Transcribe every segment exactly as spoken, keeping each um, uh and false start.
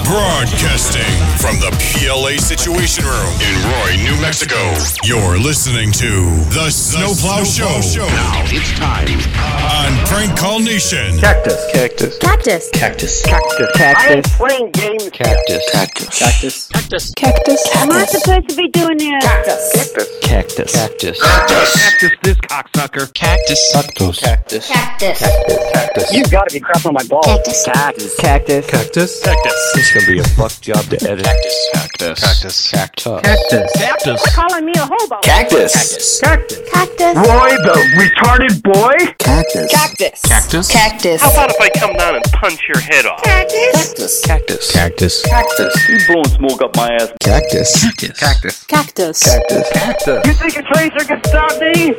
Broadcasting from the P L A Situation Room in Roy, New Mexico. You're listening to The Snowplow Show. Show. Now it's time on Prank Call Nation. Cactus. Cactus. Cactus. Cactus. Cactus. Cactus. I am playing games. Cactus. Cactus. Cactus. Cactus. Cactus. Am I supposed to be doing this? Cactus. Cactus. Cactus. Cactus. Cactus this cocksucker. Cactus. Cactus. Cactus. Cactus. Cactus. You gotta be crap on my balls. Cactus. Cactus. Cactus. Cactus. Cactus. It's gonna be a fuck job to edit. Cactus. Cactus. Cactus. Cactus. Cactus. Cactus. Calling me a hobo. Cactus. Cactus. Cactus. Cactus. Roy the retarded boy. Cactus. Cactus. Cactus. Cactus. How about if I come down and punch your head off? Cactus. Cactus. Cactus. Cactus. You blowing smoke up my ass. Cactus. Cactus. Cactus. Cactus. Cactus. Cactus. You think a tracer can stop me?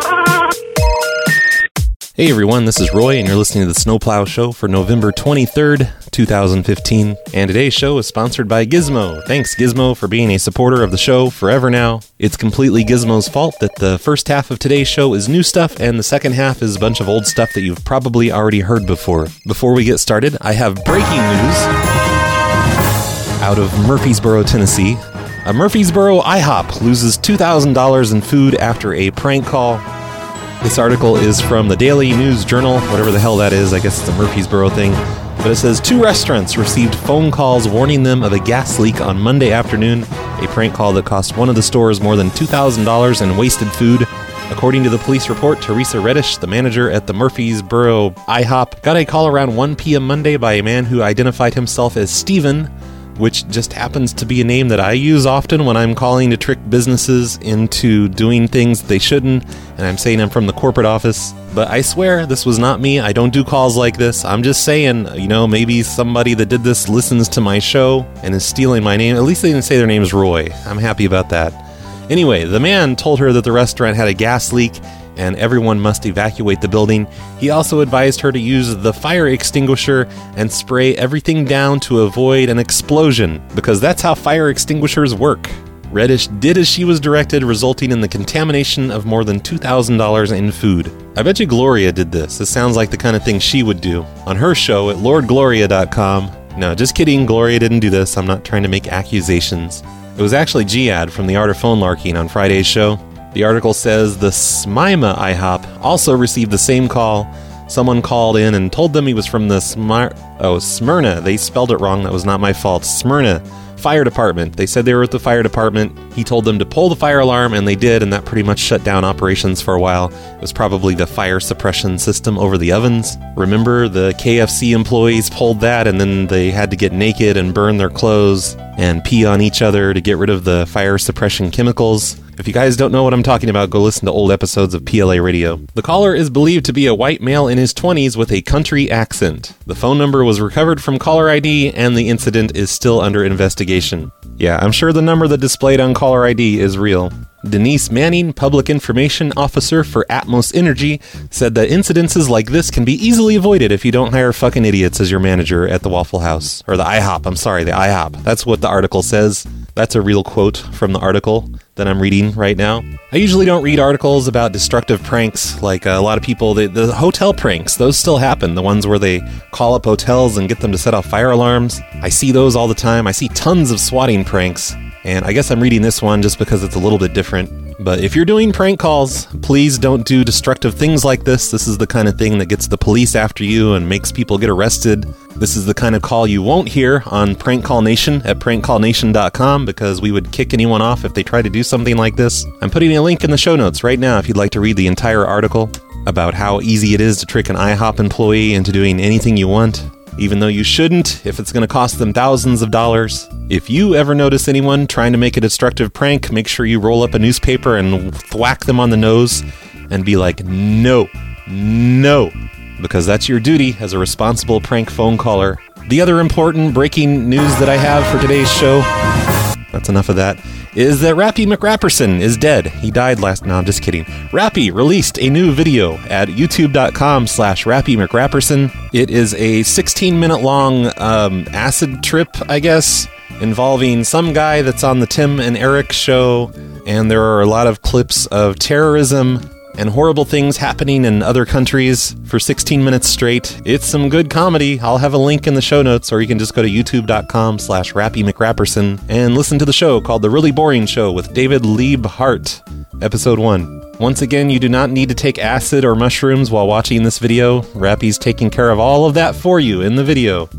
Hey everyone, this is Roy, and you're listening to the Snowplow Show for November twenty-third, twenty fifteen. And today's show is sponsored by Gizmo. Thanks, Gizmo, for being a supporter of the show forever now. It's completely Gizmo's fault that the first half of today's show is new stuff, and the second half is a bunch of old stuff that you've probably already heard before. Before we get started, I have breaking news out of Murfreesboro, Tennessee. A Murfreesboro IHOP loses two thousand dollars in food after a prank call. This article is from the Daily News Journal, whatever the hell that is. I guess it's a Murfreesboro thing. But it says, two restaurants received phone calls warning them of a gas leak on Monday afternoon, a prank call that cost one of the stores more than two thousand dollars in wasted food. According to the police report, Teresa Reddish, the manager at the Murfreesboro IHOP, got a call around one p.m. Monday by a man who identified himself as Steven, which just happens to be a name that I use often when I'm calling to trick businesses into doing things they shouldn't, and I'm saying I'm from the corporate office. But I swear, this was not me. I don't do calls like this. I'm just saying, you know, maybe somebody that did this listens to my show and is stealing my name. At least they didn't say their name is Roy. I'm happy about that. Anyway, the man told her that the restaurant had a gas leak and everyone must evacuate the building. He also advised her to use the fire extinguisher and spray everything down to avoid an explosion, because that's how fire extinguishers work. Reddish did as she was directed, resulting in the contamination of more than two thousand dollars in food. I bet you Gloria did this. This sounds like the kind of thing she would do on her show at lord gloria dot com. No, just kidding, Gloria didn't do this. I'm not trying to make accusations. It was actually G-Ad from the Art of Phone Larking on Friday's show. The article says the Smyrna IHOP also received the same call. Someone called in and told them he was from the Smir- oh, Smyrna. They spelled it wrong. That was not my fault. Smyrna Fire Department. They said they were at the fire department. He told them to pull the fire alarm, and they did, and that pretty much shut down operations for a while. It was probably the fire suppression system over the ovens. Remember, the K F C employees pulled that, and then they had to get naked and burn their clothes and pee on each other to get rid of the fire suppression chemicals. If you guys don't know what I'm talking about, go listen to old episodes of P L A Radio. The caller is believed to be a white male in his twenties with a country accent. The phone number was recovered from caller I D, and the incident is still under investigation. Yeah, I'm sure the number that displayed on caller I D is real. Denise Manning, Public Information Officer for Atmos Energy, said that incidences like this can be easily avoided if you don't hire fucking idiots as your manager at the Waffle House. Or the IHOP, I'm sorry, the IHOP. That's what the article says. That's a real quote from the article that I'm reading right now. I usually don't read articles about destructive pranks like a lot of people. They, the hotel pranks, those still happen. The ones where they call up hotels and get them to set off fire alarms. I see those all the time. I see tons of swatting pranks. And I guess I'm reading this one just because it's a little bit different. But if you're doing prank calls, please don't do destructive things like this. This is the kind of thing that gets the police after you and makes people get arrested. This is the kind of call you won't hear on Prank Call Nation at prank call nation dot com, because we would kick anyone off if they try to do something like this. I'm putting a link in the show notes right now if you'd like to read the entire article about how easy it is to trick an IHOP employee into doing anything you want, even though you shouldn't if it's going to cost them thousands of dollars. If you ever notice anyone trying to make a destructive prank, make sure you roll up a newspaper and thwack them on the nose and be like, no, no, because that's your duty as a responsible prank phone caller. The other important breaking news that I have for today's show, that's enough of that, is that Rappy McRapperson is dead. He died last... No, I'm just kidding. Rappy released a new video at youtube.com slash Rappy McRapperson. It is a sixteen-minute long um, acid trip, I guess, involving some guy that's on the Tim and Eric show, and there are a lot of clips of terrorism and horrible things happening in other countries for sixteen minutes straight. It's some good comedy. I'll have a link in the show notes, or you can just go to youtube.com slash Rappy McRapperson and listen to the show called The Really Boring Show with David Liebhart, episode one. Once again, you do not need to take acid or mushrooms while watching this video. Rappy's taking care of all of that for you in the video.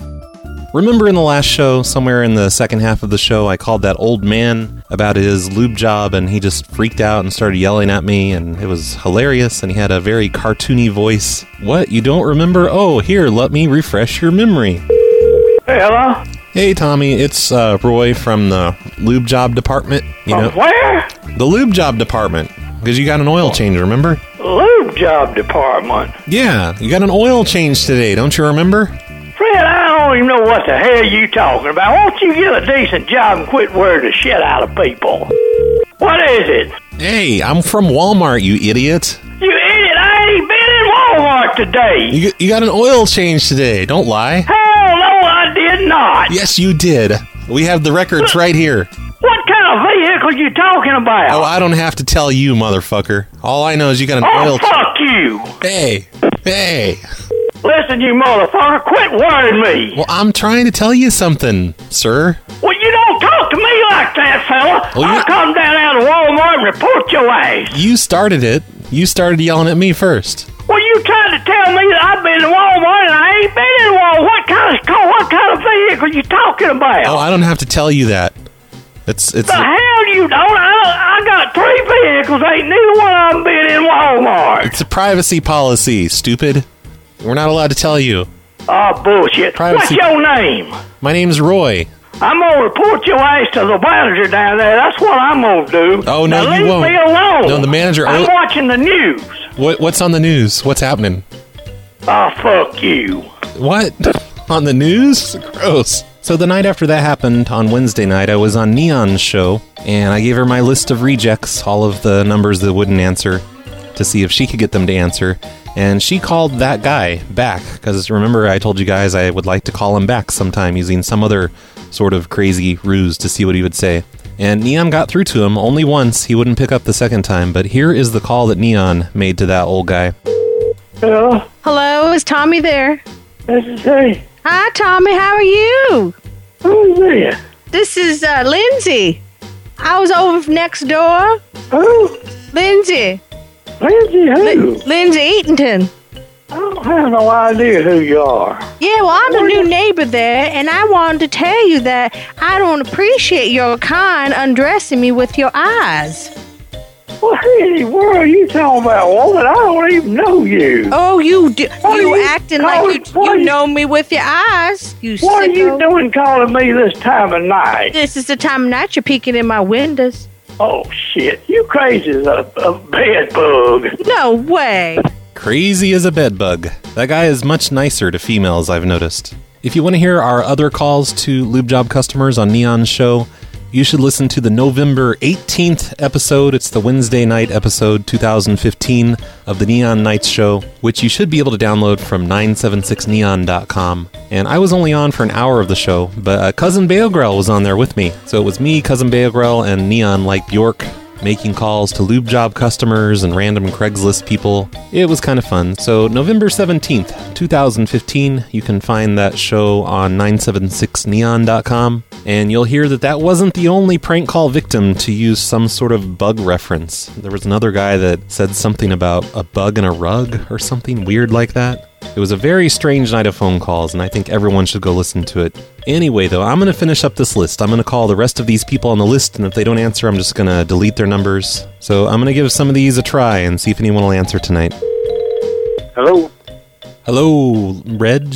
Remember in the last show, somewhere in the second half of the show, I called that old man about his lube job, and he just freaked out and started yelling at me, and it was hilarious, and he had a very cartoony voice. What, you don't remember? Oh, here, let me refresh your memory. Hey, hello? Hey, Tommy, it's uh, Roy from the lube job department. You know, From where? the lube job department, because you got an oil change, remember? Lube job department. Yeah, you got an oil change today, don't you remember? Fred, I don't even know what the hell you talking about. Won't you get a decent job and quit wearing the shit out of people? What is it? Hey, I'm from Walmart, you idiot. You idiot, I ain't been in Walmart today. You, you got an oil change today, don't lie. Hell no, I did not. Yes, you did. We have the records right here. What kind of vehicle you talking about? Oh, I don't have to tell you, motherfucker. All I know is you got an Oh, oil... fuck you. Hey, hey. Listen, you motherfucker, quit worrying me. Well, I'm trying to tell you something, sir. Well, you don't talk to me like that, fella. Well, I'll you- come down out of Walmart and report your ass. You started it. You started yelling at me first. Well, you trying to tell me that I've been in Walmart and I ain't been in Walmart. What kind of car, what kind of vehicle you talking about? Oh, I don't have to tell you that. It's it's. the hell you don't? I, I got three vehicles. Ain't neither one of them been in Walmart. It's a privacy policy, stupid. We're not allowed to tell you. Oh, bullshit. Privacy- What's your name? My name's Roy. I'm going to report your ass to the manager down there. That's what I'm going to do. Oh, no, now you leave won't. me alone. No, the manager- I'm oh. watching the news. What what's on the news? What's happening? Oh, fuck you. What? On the news? Gross. So the night after that happened, on Wednesday night, I was on Neon's show, and I gave her my list of rejects, all of the numbers that wouldn't answer, to see if she could get them to answer. And she called that guy back, because remember I told you guys I would like to call him back sometime using some other sort of crazy ruse to see what he would say. And Neon got through to him only once. He wouldn't pick up the second time, but here is the call that Neon made to that old guy. Hello? Hello, is Tommy there? This is he. Hi, Tommy. How are you? Who's this? This is uh, Lindsay. I was over next door. Who? Lindsay. Lindsay who? Li- Lindsay Eatonton. I don't have no idea who you are. Yeah, well, I'm the new neighbor there, and I wanted to tell you that I don't appreciate your kind undressing me with your eyes. What in the world are you talking about, woman? I don't even know you. Oh, you do, What you are you acting calling- like you, what are you you- know me with your eyes. You What are you sicko. doing calling me this time of night? This is the time of night you're peeking in my windows. Oh, shit. You crazy as a, a bed bug. No way. Crazy as a bedbug. That guy is much nicer to females, I've noticed. If you want to hear our other calls to lube job customers on Neon's show, you should listen to the November eighteenth episode. It's the Wednesday night episode two thousand fifteen of the Neon Nights show, which you should be able to download from nine seven six neon dot com. And I was only on for an hour of the show, but uh, Cousin Beogrel was on there with me. So it was me, Cousin Beogrel, and Neon like Bjork, making calls to lube job customers and random Craigslist people. It was kind of fun. So November seventeenth, twenty fifteen, you can find that show on nine seven six neon dot com, and you'll hear that that wasn't the only prank call victim to use some sort of bug reference. There was another guy that said something about a bug in a rug or something weird like that. It was a very strange night of phone calls, and I think everyone should go listen to it. Anyway, though, I'm going to finish up this list. I'm going to call the rest of these people on the list, and if they don't answer, I'm just going to delete their numbers. So I'm going to give some of these a try and see if anyone will answer tonight. Hello? Hello, Reg?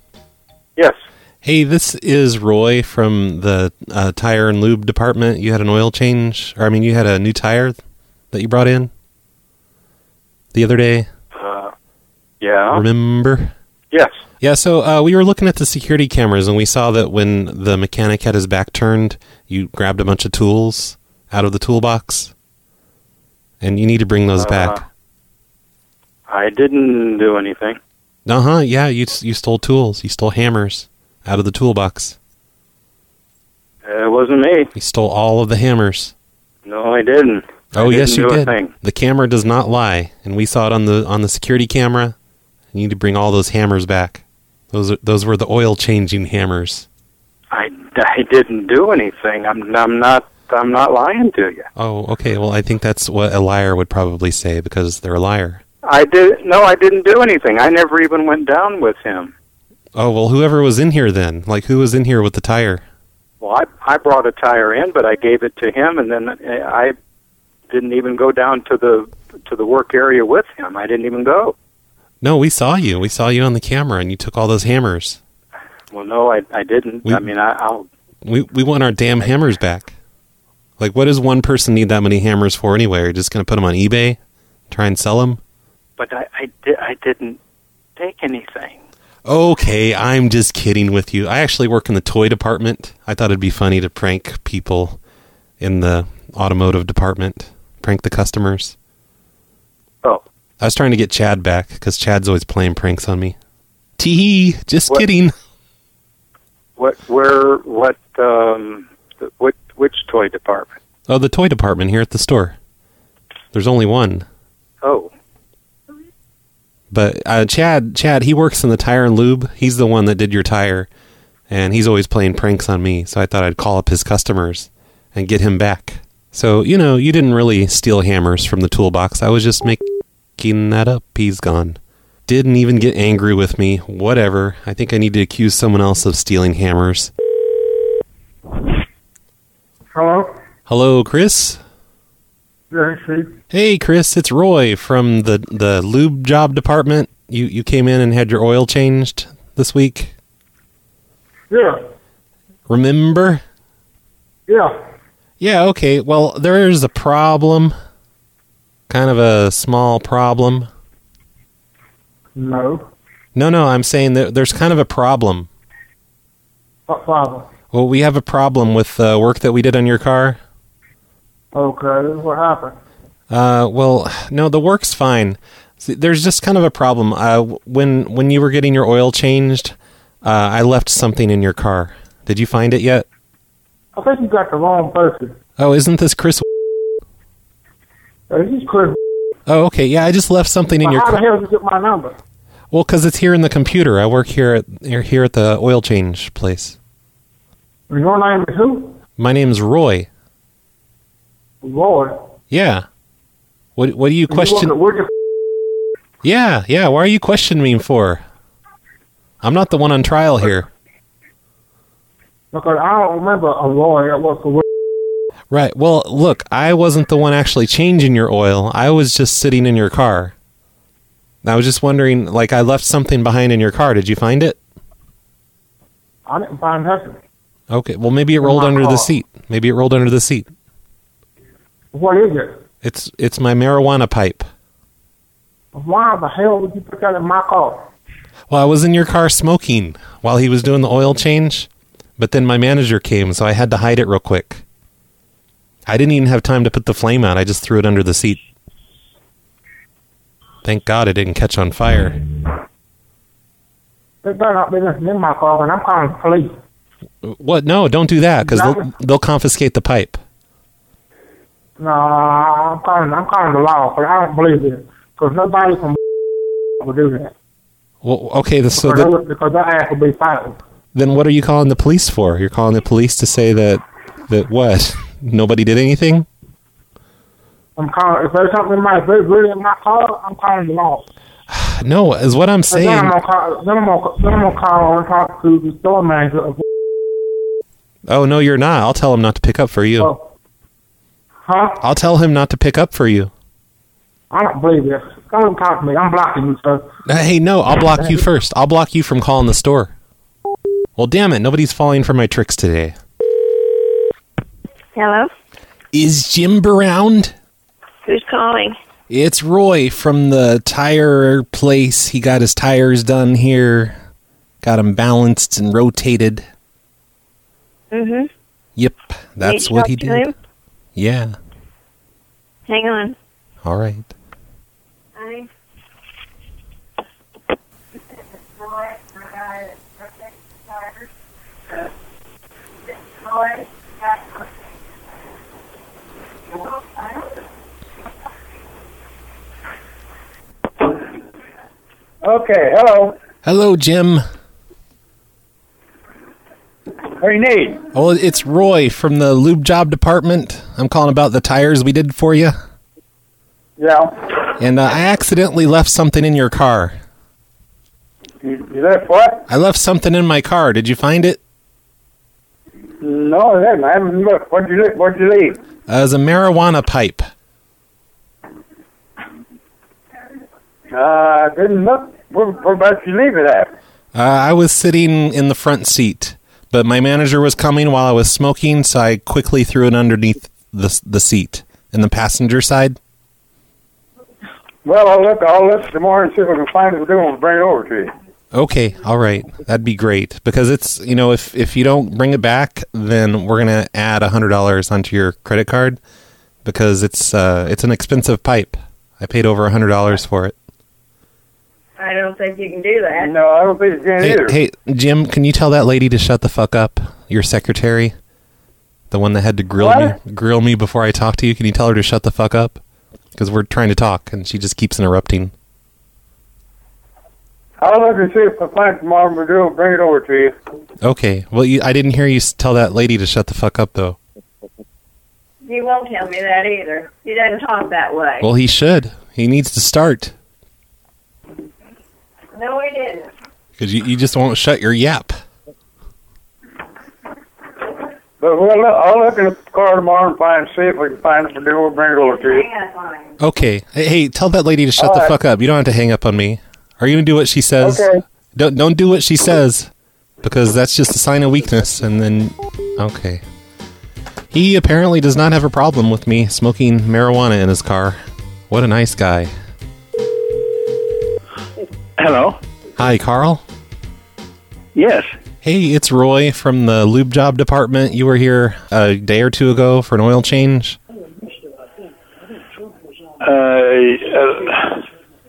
Yes. Hey, this is Roy from the uh, tire and lube department. You had an oil change, or I mean, you had a new tire that you brought in the other day. Uh, yeah. Remember? Yes. Yeah, so uh, we were looking at the security cameras, and we saw that when the mechanic had his back turned, you grabbed a bunch of tools out of the toolbox, and you need to bring those Uh, back. I didn't do anything. Uh-huh, yeah, you you stole tools. You stole hammers out of the toolbox. It wasn't me. You stole all of the hammers. No, I didn't. Oh, yes, didn't you do a did. thing. The camera does not lie, and we saw it on the on the security camera. You need to bring all those hammers back. Those are, those were the oil changing hammers. I, I didn't do anything. I'm I'm not I'm not lying to you. Oh, okay. Well, I think that's what a liar would probably say because they're a liar. I did no, I didn't do anything. I never even went down with him. Oh, well, whoever was in here then. Like, who was in here with the tire? Well, I I brought a tire in, but I gave it to him, and then I didn't even go down to the to the work area with him. I didn't even go. No, we saw you. We saw you on the camera, and you took all those hammers. Well, no, I I didn't. We, I mean, I, I'll. We we want our damn hammers back. Like, what does one person need that many hammers for anyway? Are you just going to put them on eBay, try and sell them? But I I, di- I didn't take anything. Okay, I'm just kidding with you. I actually work in the toy department. I thought it'd be funny to prank people in the automotive department, prank the customers. Oh. I was trying to get Chad back because Chad's always playing pranks on me. Tee, just What? kidding. What? Where? What? Um. Which? Which toy department? Oh, the toy department here at the store. There's only one. Oh. But uh, Chad, Chad, he works in the tire and lube. He's the one that did your tire, and he's always playing pranks on me. So I thought I'd call up his customers and get him back. So, you know, you didn't really steal hammers from the toolbox. I was just making that up. He's gone. Didn't even get angry with me. Whatever. I think I need to accuse someone else of stealing hammers. Hello? Hello, Chris? Yeah, Steve. Hey, Chris, it's Roy from the, the lube job department. You you came in and had your oil changed this week? Yeah. Remember? Yeah. Yeah, okay. Well, there's a problem. Kind of a small problem. No. No, no, I'm saying that there's kind of a problem. What problem? Well, we have a problem with the uh, work that we did on your car. Okay, what happened? Uh, well, no, the work's fine. See, there's just kind of a problem. Uh, when when you were getting your oil changed, uh, I left something in your car. Did you find it yet? I think you got the wrong person. Oh, isn't this Chris? Uh, this is Chris. Oh, okay. Yeah, I just left something in Well, your how car. the hell did you get my number? Well, because it's here in the computer. I work here at here at the oil change place. And your name is who? My name's Roy. Roy. Yeah. What What do you You question? work at- Yeah, yeah. Why are you questioning me for? I'm not the one on trial here. Because I don't remember a Roy that worked for. Right. Well, look, I wasn't the one actually changing your oil. I was just sitting in your car. I was just wondering, like, I left something behind in your car. Did you find it? I didn't find nothing. Okay. Well, maybe it In rolled my under the car. seat. Maybe it rolled under the seat. What is it? It's it's my marijuana pipe. Why the hell would you put that in my car? Well, I was in your car smoking while he was doing the oil change, but then my manager came, so I had to hide it real quick. I didn't even have time to put the flame out. I just threw it under the seat. Thank God it didn't catch on fire. There better not be nothing in my car, and I'm calling the police. What? No, don't do that, because they'll, they'll confiscate the pipe. No, I'm calling. I'm calling the law, but I don't believe it. Because nobody from will do that. Well, okay, the, so because, the, that- because that ass will be filed. then what are you calling the police for? You're calling the police to say that, that what? Nobody did anything? I'm calling. If there's something in my if there's really in my car, I'm calling the law. No, is what I'm And saying. then I'm gonna call. Then I'm gonna, then I'm gonna call and talk to the store manager of. Oh, no, you're not. I'll tell him not to pick up for you. Oh. Huh? I'll tell him not to pick up for you. I don't believe this. Come and talk to me. I'm blocking you, sir. Hey, no, I'll block you first. I'll block you from calling the store. Well, damn it, nobody's falling for my tricks today. Hello? Is Jim around? Who's calling? It's Roy from the tire place. He got his tires done here. Got them balanced and rotated. Mm-hmm. Yep, that's Did you what talk he to did. him? Yeah. Hang on. All right. Hi. Okay, hello. Hello, Jim. What do you need? Oh, it's Roy from the lube job department. I'm calling about the tires we did for you. Yeah. And uh, I accidentally left something in your car. You, you left what? I left something in my car. Did you find it? No, I haven't. I haven't looked. What'd you, what'd you leave? Uh, it was a marijuana pipe. Uh, I didn't look. Where, where about you leave it at? Uh, I was sitting in the front seat, but my manager was coming while I was smoking, so I quickly threw it underneath the the seat in the passenger side. Well, I'll look. I'll look tomorrow and see if I can find it and we'll bring it over to you. Okay, all right. That'd be great. Because it's, you know, if, if you don't bring it back, then we're going to add one hundred dollars onto your credit card because it's uh, it's an expensive pipe. I paid over one hundred dollars for it. I don't think you can do that. No, I don't think you can Hey, either. hey, Jim, can you tell that lady to shut the fuck up? Your secretary? The one that had to grill What? me grill me before I talk to you? Can you tell her to shut the fuck up? Because we're trying to talk, and she just keeps interrupting. I'll look and see if I find it tomorrow and we'll bring it over to you. Okay. Well, you, I didn't hear you s- tell that lady to shut the fuck up, though. He won't tell me that either. He doesn't talk that way. Well, he should. He needs to start. No, he didn't. Because you, you just won't shut your yap. But we'll look, I'll look in the car tomorrow and find, see if we can find it and we'll bring it over to you. Hang up on him. Okay. Hey, hey, tell that lady to shut All the right. fuck up. You don't have to hang up on me. Are you going to do what she says? Okay. Don't don't do what she says. Because that's just a sign of weakness. And then, okay. He apparently does not have a problem with me smoking marijuana in his car. What a nice guy. Hello? Hi, Carl. Yes. Hey, it's Roy from the lube job department. You were here a day or two ago for an oil change. Uh, uh,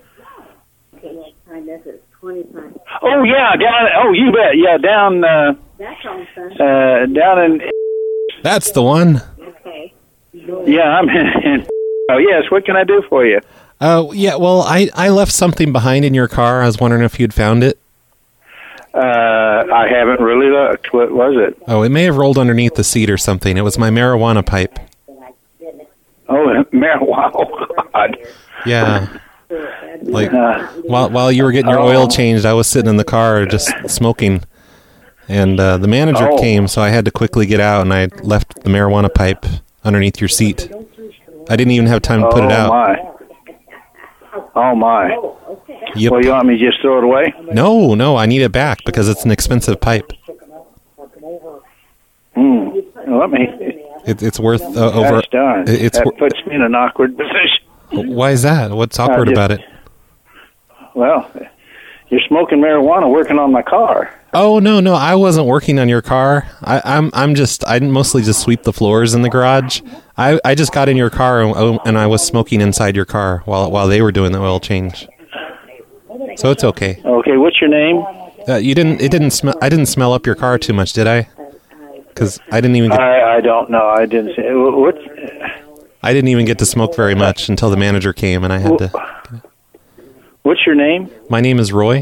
oh, yeah, down, oh, you bet. Yeah, down, uh, uh, down in, That's the one. yeah, I'm in, oh, yes, what can I do for you? Uh, yeah, well, I, I left something behind in your car. I was wondering if you'd found it. Uh, I haven't really looked. What was it? Oh, it may have rolled underneath the seat or something. It was my marijuana pipe. Oh, marijuana. Oh, God. Yeah. Like, Uh, while while you were getting your oil changed, I was sitting in the car just smoking. And uh, the manager Oh. came, so I had to quickly get out, and I left the marijuana pipe underneath your seat. I didn't even have time to put it oh, out. my. Oh, my. Yep. Well, you want me to just throw it away? No, no, I need it back because it's an expensive pipe. Hmm. Well, let me. It, it's worth uh, over. Gosh darn. it- It's that wor- puts me in an awkward position. Why is that? What's awkward just- about it? Well, you're smoking marijuana working on my car. Oh no, no, I wasn't working on your car. I, I'm I'm just I mostly just sweep the floors in the garage. I, I just got in your car and, and I was smoking inside your car while while they were doing the oil change. So it's okay. Okay, what's your name? Uh, you didn't it didn't smell I didn't smell up your car too much, did I? Because I didn't even get, I, I don't know. I didn't say. What's, I didn't even get to smoke very much until the manager came and I had to. what's your name? My name is Roy.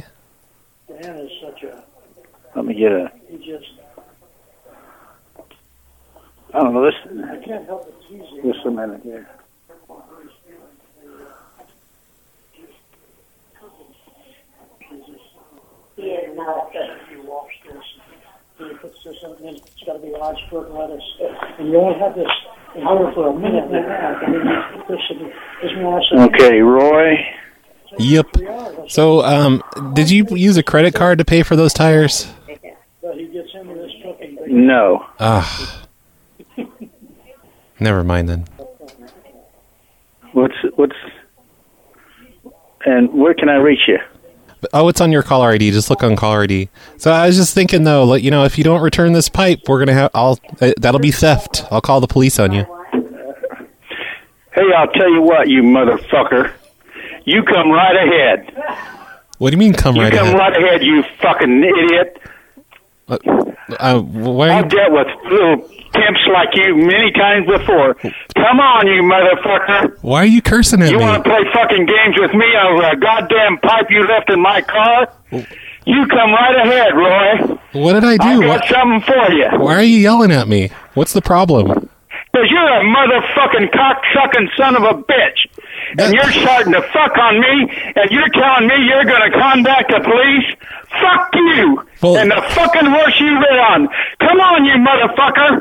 Let me get a. I don't know. This. Just a minute here. It's got to be large fruit and lettuce. And you only have this hour for a minute and a half. I mean, this is more Okay, Roy. Yep. So, um, did you use a credit card to pay for those tires? But he gets into this cooking. No. Ah. Never mind then. What's what's? And where can I reach you? Oh, it's on your caller I D. Just look on caller I D. So I was just thinking though, like, you know, if you don't return this pipe, we're gonna have. I'll. Uh, that'll be theft. I'll call the police on you. Hey, I'll tell you what, you motherfucker. You come right ahead. What do you mean, come You right come ahead? right ahead, you fucking idiot. Uh, uh, why? Are I've you, dealt with little pimps like you many times before. Come on, you motherfucker. Why are you cursing at you me? You want to play fucking games with me over a goddamn pipe you left in my car? You come right ahead, Roy. What did I do? I got what? something for you. Why are you yelling at me? What's the problem? Because you're a motherfucking cock-sucking son of a bitch. And you're starting to fuck on me, and you're telling me you're going to contact the police? Fuck you! Well, and the fucking horse you ride on. Come on, you motherfucker!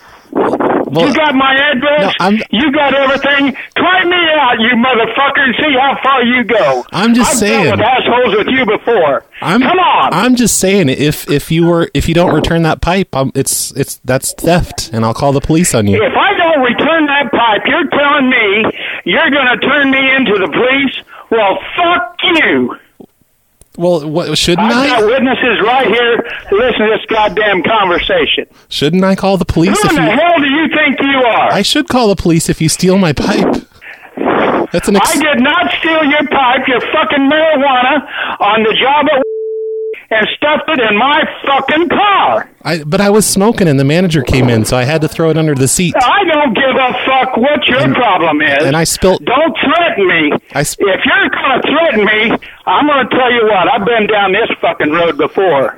Well, you got my address? No, you got everything? Try me out, you motherfucker, and see how far you go. I'm just I've saying. dealt with assholes with you before. I'm, Come on! I'm just saying, if if you were if you don't return that pipe, um, it's it's that's theft, and I'll call the police on you. If I don't return that pipe, you're telling me you're going to turn me into the police? Well, fuck you! Well, what, shouldn't I've I? I've got witnesses right here to listen to this goddamn conversation. Shouldn't I call the police? Who if in you, the hell do you think you are? I should call the police if you steal my pipe. That's an. Ex- I did not steal your pipe, your fucking marijuana, on the job at and stuffed it in my fucking car. I, but I was smoking and the manager came in, so I had to throw it under the seat. I don't give a fuck what your and, problem is. And I spilt. Don't threaten me. I sp- if you're going to threaten me, I'm going to tell you what. I've been down this fucking road before.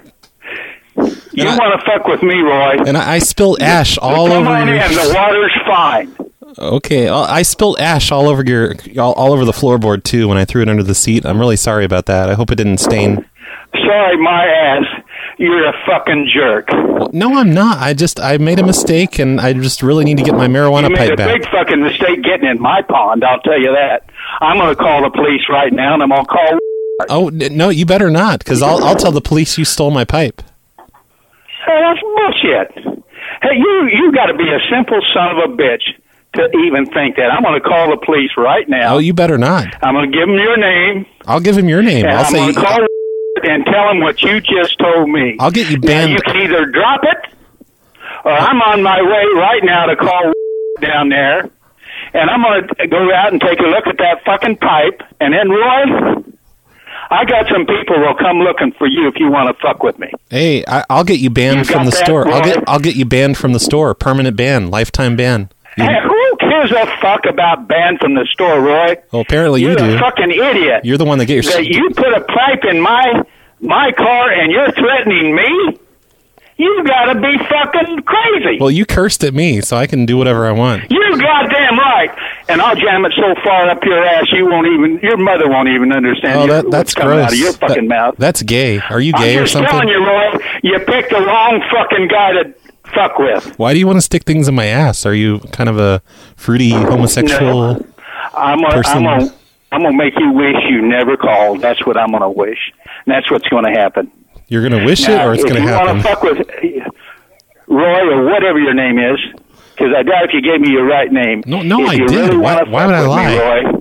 You want to fuck with me, Roy. And I, I spilled ash all Come over on your... in. The water's fine. Okay, I spilled ash all over your, all, all over the floorboard too when I threw it under the seat. I'm really sorry about that. I hope it didn't stain. Sorry, my ass. You're a fucking jerk. Well, no, I'm not. I just I made a mistake, and I just really need to get my marijuana you pipe made a back. big fucking mistake getting in my pond. I'll tell you that. I'm going to call the police right now, and I'm going to call. Oh no, you better not, because I'll I'll tell the police you stole my pipe. Hey, that's bullshit. Hey, you you got to be a simple son of a bitch to even think that. I'm going to call the police right now. Oh, you better not. I'm going to give them your name. I'll give him your name. And I'll I'm say. going to call and tell them what you just told me. I'll get you banned. Now, you can either drop it, or I'm on my way right now to call down there, and I'm going to go out and take a look at that fucking pipe, and then, Roy, I got some people who will come looking for you if you want to fuck with me. Hey, I, I'll get you banned You from got the that, store. I'll Roy? get I'll get you banned from the store. Permanent ban, lifetime ban. You- Hey, who gives a fuck about banned from the store, Roy? well, apparently You're you do. a fucking idiot. You're the one that get your. That you put a pipe in my my car and you're threatening me? You gotta be fucking crazy. Well, you cursed at me, so I can do whatever I want. You goddamn right. And I'll jam it so far up your ass you won't even, your mother won't even understand Oh, your, that, that's what's coming gross. out of your fucking That- mouth. That's gay. Are you gay I'm or just something? telling you, Roy, you picked the wrong fucking guy to fuck with. Why do you want to stick things in my ass? Are you kind of a fruity homosexual No. I'm gonna, person? I'm gonna, I'm gonna make you wish you never called. That's what I'm gonna wish. And that's what's gonna happen. You're going to wish Now, it, or it's going to If you happen? want to fuck with Roy or whatever your name is, because I doubt if you gave me your right name. No, no, if I you did. Really Why- wanna why fuck would I with lie? Me, Roy,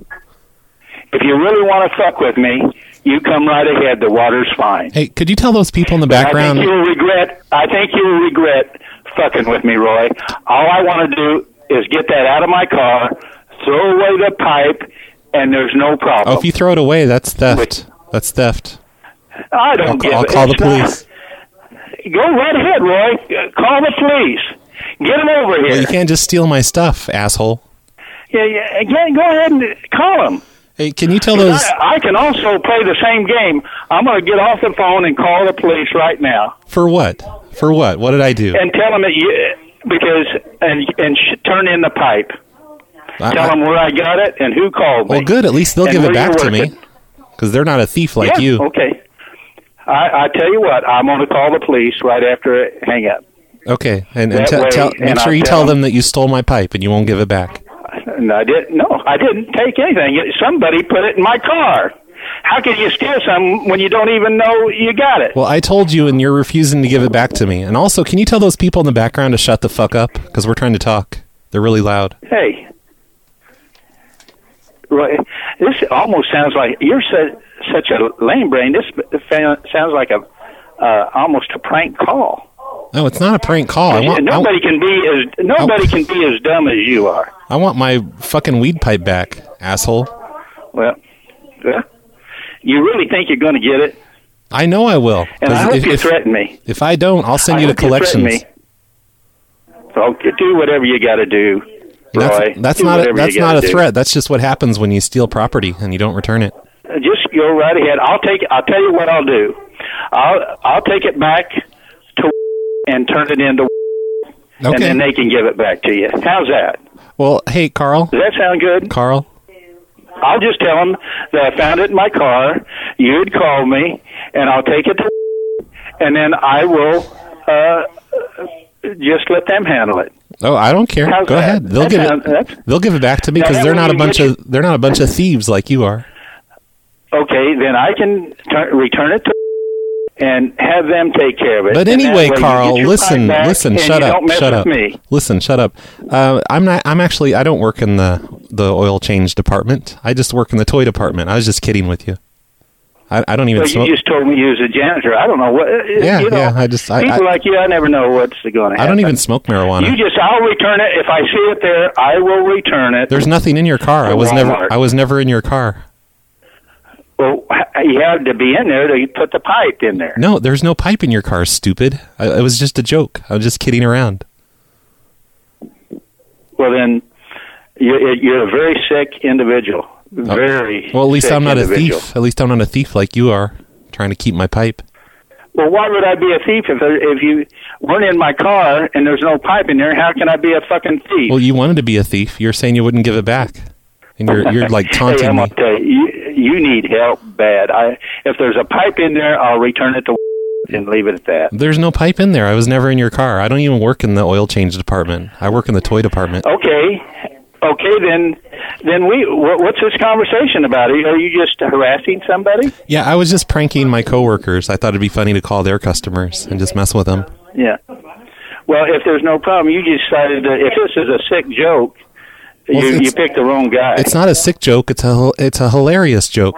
if you really want to fuck with me, you come right ahead. The water's fine. Hey, could you tell those people in the But background? I think you'll regret. I think you'll regret fucking with me, Roy. All I want to do is get that out of my car, throw away the pipe, and there's no problem. Oh, if you throw it away, that's theft. That's theft. I don't I'll, give I'll it. call the It's not- police. Go right ahead, Roy. Uh, Call the police. Get them over here. Well, you can't just steal my stuff, asshole. Yeah, yeah. Again, go ahead and call them. Hey, can you tell those? I, I can also play the same game. I'm going to get off the phone and call the police right now For what? For what? What did I do? and tell them that you because and and sh- turn in the pipe. I- Tell I- them where I got it and who called me. Well, good. At least they'll and give it where back you're to me, working. because they're not a thief like yeah, you. Okay. I, I tell you what, I'm going to call the police right after I hang up. Okay, and, and That tell, way- tell, make and sure I'll you tell tell them- them that you stole my pipe and you won't give it back. And I didn't. No, I didn't take anything. Somebody put it in my car. How can you steal something when you don't even know you got it? Well, I told you, and you're refusing to give it back to me. And also, can you tell those people in the background to shut the fuck up? Because we're trying to talk. They're really loud. Hey, Roy, this almost sounds like you're su- such a lame brain. This fa- sounds like a uh, almost a prank call. No, it's not a prank call. I want, I, nobody can be as nobody can be as dumb as you are. I want my fucking weed pipe back, asshole. Well, uh, you really think you're going to get it? I know I will. And I 'Cause hope if, you if, threaten me. if I don't, I'll send I you to hope you threaten collections. me. Okay, do whatever you got to do, Roy. That's, that's do not a, whatever that's you not gotta a do. threat. That's just what happens when you steal property and you don't return it. Uh, Just go right ahead. I'll take. I'll tell you what I'll do. I'll I'll take it back to and turn it into, and Okay. then they can give it back to you. How's that? Well, hey, Carl. Does that sound good? Carl. I'll just tell them that I found it in my car. You'd call me, and I'll take it to, and then I will uh, just let them handle it. Oh, I don't care. How's Go that? ahead. They'll That give sounds- it. that's- They'll give it back to me Now, because that they're way not a you bunch get of they're not a bunch of thieves like you are. Okay, then I can turn return it to and have them take care of it. But And that anyway, way you Carl, get your listen, time back listen, and shut you up, don't mess shut with up. me. Listen, shut up. Uh, I'm not. I'm actually. I don't work in the the oil change department. I just work in the toy department. I was just kidding with you. I, I don't even Well, smoke. you just told me you was a janitor. I don't know what. Yeah, you know, yeah, I just- I- people I- like you, I never know what's going to happen. I don't even smoke marijuana. You just, I'll return it if I see it there. I will return it. There's nothing in your car. I To was never. Walmart. I was never in your car. Well, you had to be in there to put the pipe in there. No, there's no pipe in your car. Stupid. I, it was just a joke. I was just kidding around. Well, then you're, you're a very sick individual. Very. Well, at least sick I'm not individual. a thief. At least I'm not a thief like you are, trying to keep my pipe. Well, why would I be a thief if there, if you weren't in my car and there's no pipe in there? How can I be a fucking thief? Well, you wanted to be a thief. You're saying you wouldn't give it back, and you're you're like hey, taunting I'm me. gonna tell you, you, you need help bad. I if there's a pipe in there, I'll return it to and leave it at that. There's no pipe in there. I was never in your car. I don't even work in the oil change department. I work in the toy department. Okay, okay, then then we what, what's this conversation about? Are you just harassing somebody? Yeah, I was just pranking my coworkers. I thought it'd be funny to call their customers and just mess with them. Yeah. Well, if there's no problem, you decided to, if this is a sick joke, Well, you, it's- you picked the wrong guy. It's not a sick joke. It's a it's a hilarious joke.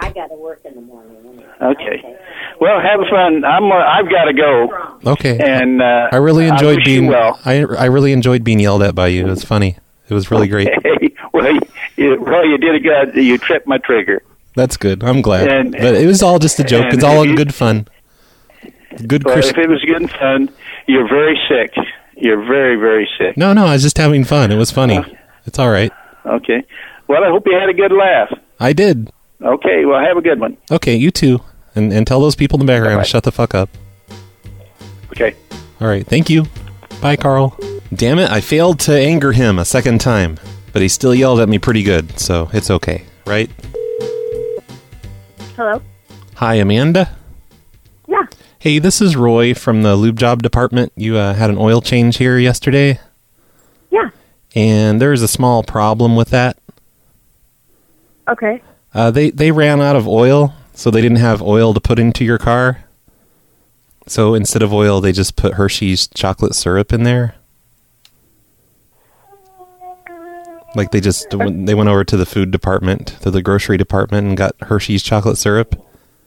Okay. Well, have fun. I'm. Uh, I've got to go. Okay. And uh, I really I enjoyed wish you being well. I I really enjoyed being yelled at by you. It was funny. It was really great. well, you, well, you did a good. You tripped my trigger. That's good. I'm glad. And- but it was all just a joke. and It's all if in you- good fun. Good Well, Chris. if it was good and fun, you're very sick. You're very, very sick. No, no, I was just having fun. It was funny. It's all right. Okay. Well, I hope you had a good laugh. I did. Okay. Well, have a good one. Okay, you too. And and tell those people in the background to shut the fuck up. Okay. All right. Thank you. Bye, Carl. Damn it, I failed to anger him a second time, but he still yelled at me pretty good, so it's okay, right? Hello? Hi, Amanda. Yeah. Hey, this is Roy from the lube job department. You uh, had an oil change here yesterday. Yeah. And there's a small problem with that. Okay. Uh, they, they ran out of oil, so they didn't have oil to put into your car. So instead of oil, they just put Hershey's chocolate syrup in there. Like they just, they went over to the food department, to the grocery department, and got Hershey's chocolate syrup.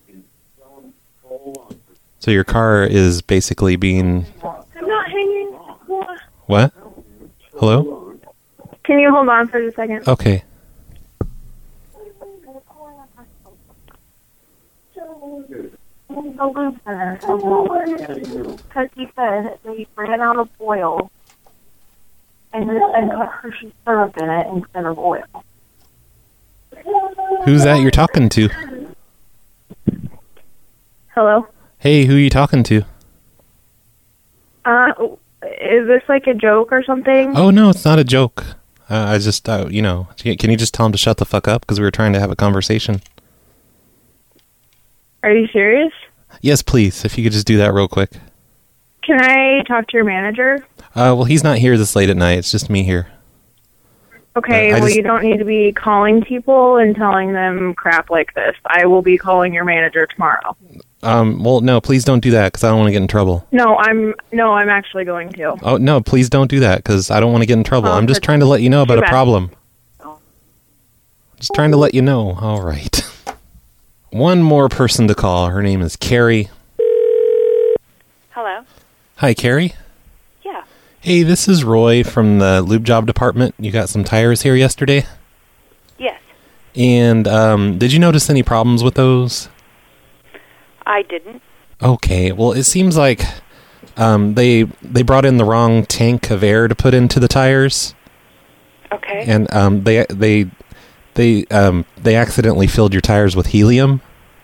So your car is basically being... I'm not hanging. What? Hello? Can you hold on for just a second? Okay. Because he said they ran out of oil and, and put Hershey syrup in it instead of oil. Who's that you're talking to? Hello? Hey, who are you talking to? Uh, is this like a joke or something? Oh, no, it's not a joke. Uh, I just, uh, you know, can you just tell him to shut the fuck up? Because we were trying to have a conversation. Are you serious? Yes, please, if you could just do that real quick. Can I talk to your manager? Uh, well, he's not here this late at night. It's just me here. Okay, Uh, I well, just- you don't need to be calling people and telling them crap like this. I will be calling your manager tomorrow. Um, well, no, please don't do that because I don't want to get in trouble. No, I'm no, I'm actually going to. Oh, no, please don't do that because I don't want to get in trouble. Oh, I'm just that's trying to let you know about too a bad. problem. Just trying to let you know. All right. One more person to call. Her name is Carrie. Hello? Hi, Carrie. Yeah. Hey, this is Roy from the lube job department. You got some tires here yesterday? Yes. And um, did you notice any problems with those? I didn't. Okay, well, it seems like Um, they they brought in the wrong tank of air to put into the tires. Okay. And um, they they they um, they accidentally filled your tires with helium.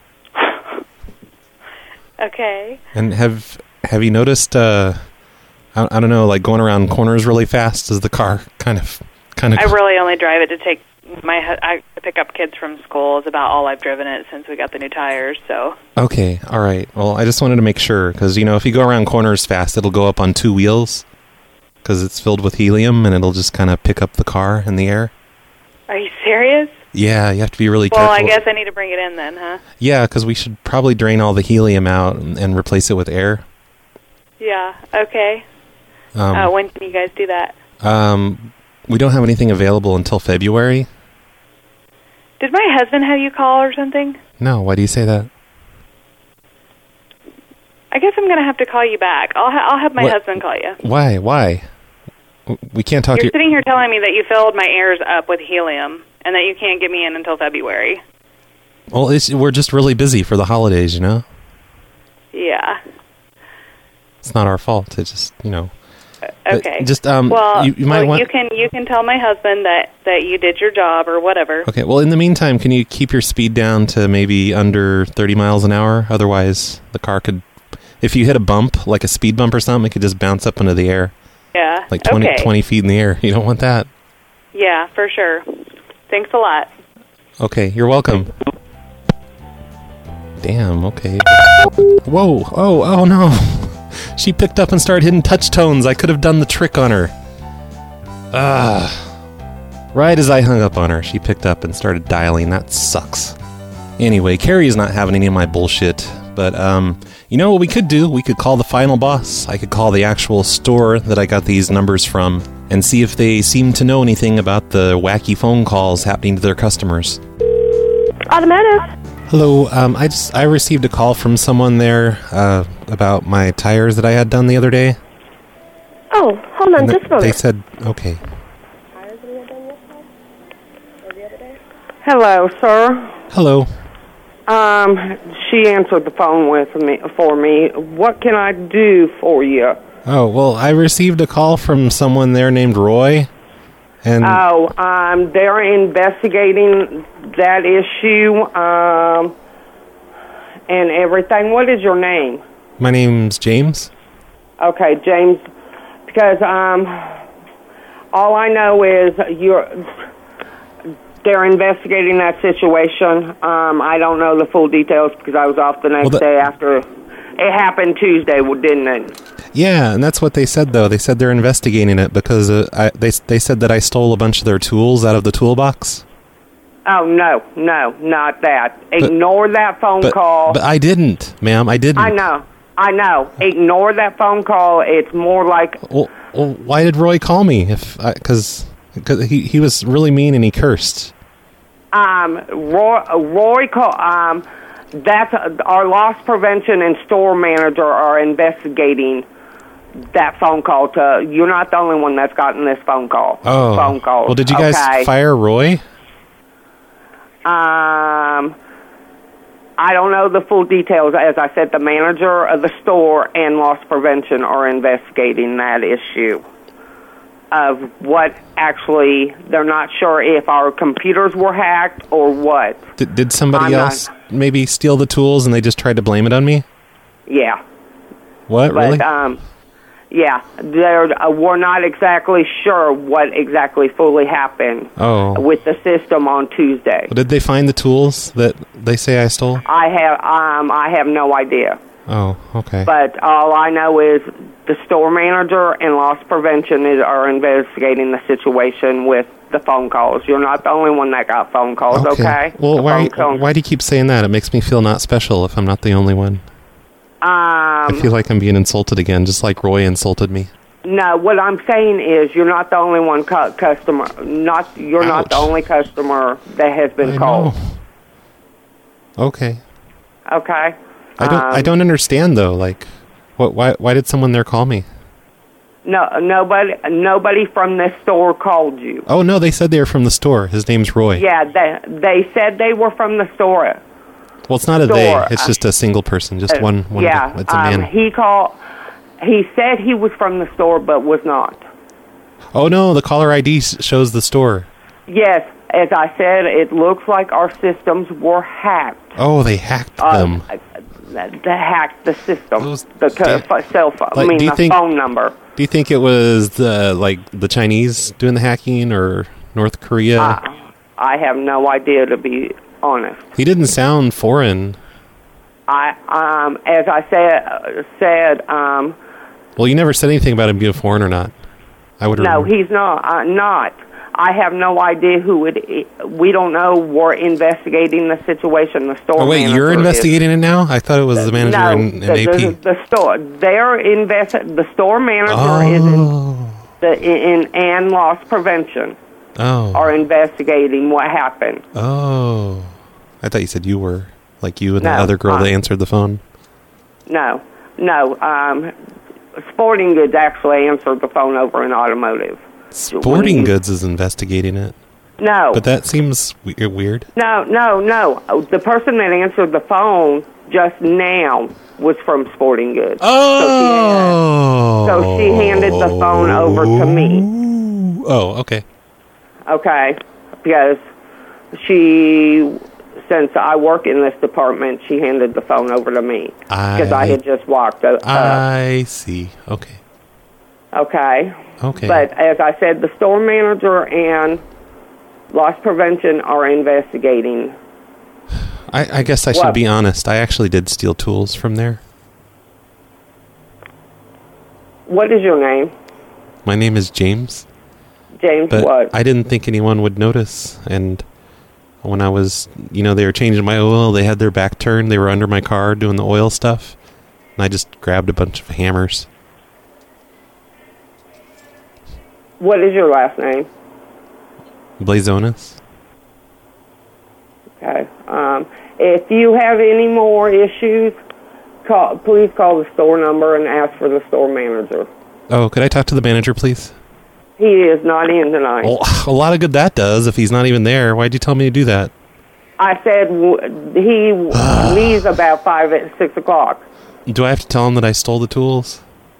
Okay. And have have you noticed? Uh, I, I don't know, like going around corners really fast. Does the car kind of kind of? I really only drive it to take my hu- I pick up kids from school. Is about all I've driven it since we got the new tires. So. Okay. All right. Well, I just wanted to make sure because you know if you go around corners fast, it'll go up on two wheels because it's filled with helium and it'll just kind of pick up the car in the air. Are you serious? Yeah, you have to be really well, careful. Well, I guess I need to bring it in then, huh? Yeah, because we should probably drain all the helium out and, and replace it with air. Yeah. Okay. Um, uh, when can you guys do that? Um, we don't have anything available until February. Did my husband have you call or something? No, why do you say that? I guess I'm going to have to call you back. I'll ha- I'll have my What? husband call you. Why? Why? We can't talk You're to you. sitting here telling me that you filled my airs up with helium and that you can't get me in until February. Well, it's, we're just really busy for the holidays, you know? Yeah. It's not our fault. It's just, you know. Okay. But just, um, well, you, you might well, want... you can you can tell my husband that, that you did your job or whatever. Okay, well, in the meantime, can you keep your speed down to maybe under thirty miles an hour? Otherwise, the car could... If you hit a bump, like a speed bump or something, it could just bounce up into the air. Yeah. Like twenty, okay. twenty feet in the air. You don't want that. Yeah, for sure. Thanks a lot. Okay, you're welcome. Damn, okay. Whoa, oh, oh no. She picked up and started hitting touch tones. I could have done the trick on her. Ah. Right as I hung up on her, she picked up and started dialing. That sucks. Anyway, Carrie's not having any of my bullshit. But, um, you know what we could do? We could call the final boss. I could call the actual store that I got these numbers from and see if they seem to know anything about the wacky phone calls happening to their customers. Automotive. Hello, um, I just I received a call from someone there uh, about my tires that I had done the other day. Oh, hold on And just a moment. They said, okay. Hello, sir. Hello. Um, she answered the phone with me for me. What can I do for you? Oh, well, I received a call from someone there named Roy. And Oh, um, they're investigating that issue, um, and everything. What is your name? my name's James. Okay, James, because, um, all I know is you're, they're investigating that situation. Um, I don't know the full details because I was off the next Well, the- day after. It happened Tuesday, didn't it? Yeah, and that's what they said, though. They said they're investigating it because uh, I, they they said that I stole a bunch of their tools out of the toolbox. Oh, no, no, not that. Ignore that phone But, call. but I didn't, ma'am. I didn't. I know, I know. Ignore that phone call. It's more like... Well, well why did Roy call me? If Because he, he was really mean and he cursed. Um, Roy, Roy call, um, that's, uh, our loss prevention and store manager are investigating that phone call. To You're not the only one that's gotten this phone call. Oh. Phone call. Well, did you guys okay? fire Roy? Um, I don't know the full details. As I said, the manager of the store and loss prevention are investigating that issue of what actually, they're not sure if our computers were hacked or what. Did, did somebody I'm not- else maybe steal the tools and they just tried to blame it on me? Yeah. What, But, really? um, yeah, they're, uh, we're not exactly sure what exactly fully happened Oh. with the system on Tuesday. Well, did they find the tools that they say I stole? I have, um, I have no idea. Oh, okay. But all I know is the store manager and loss prevention is, are investigating the situation with the phone calls. You're not the only one that got phone calls, okay? Well, The why, phone calls. why do you keep saying that? It makes me feel not special if I'm not the only one. Um, I feel like I'm being insulted again, just like Roy insulted me. No, what I'm saying is you're not the only one cu- customer. Not You're not the only customer that has been I called. know. Okay. Okay? I don't. I Um, don't understand though. Like, what? Why? Why did someone there call me? No, nobody, nobody from this store called you. Oh no, they said they were from the store. His name's Roy. Yeah, they they said they were from the store. Well, it's not a Store. they. It's just a single person. Just Uh, one. one yeah, It's a um, man. he called, He said he was from the store, but was not. Oh, no, the caller I D s- shows the store. Yes, as I said, it looks like our systems were hacked. Oh, they hacked Uh, them. They hacked the system, the co- cell phone, I like, mean, do you the think- phone number. Do you think it was the, like the Chinese doing the hacking or North Korea? I, I have no idea, to be honest. He didn't sound foreign. I, um, as I said, uh, said, um, Well, you never said anything about him being foreign or not. I would. no, remember. he's not. Uh, not. I have no idea who it. I- we don't know. We're investigating the situation. The store. Oh wait, manager you're is. investigating it now? I thought it was the manager No, and, and the, A P. the, the store. They're invest. The store manager is in the in and loss prevention. Oh. Are investigating what happened. Oh, I thought you said you were like you and No, the other girl that uh, answered the phone. No, no. Um, Sporting Goods actually answered the phone over in automotive. Sporting When- Goods is investigating it. No. But that seems we- weird. No, no, no. The person that answered the phone just now was from Sporting Goods. Oh. So she, so she handed the phone over to me. Oh, okay. Okay, because she, since I work in this department, she handed the phone over to me because I, I had just walked up. I see. Okay. Okay. Okay. But as I said, the store manager and loss prevention are investigating. I, I guess I should What? be honest. I actually did steal tools from there. What is your name? My name is James. James But what? I didn't think anyone would notice. And when I was, you know, they were changing my oil, they had their back turned. They were under my car doing the oil stuff. And I just grabbed a bunch of hammers. What is your last name? Blazonis. Okay. Um, if you have any more issues, call, please call the store number and ask for the store manager. Oh, could I talk to the manager, please? He is not in tonight. Well, a lot of good that does if he's not even there. Why'd you tell me to do that? I said w- he leaves about five at six o'clock. Do I have to tell him that I stole the tools?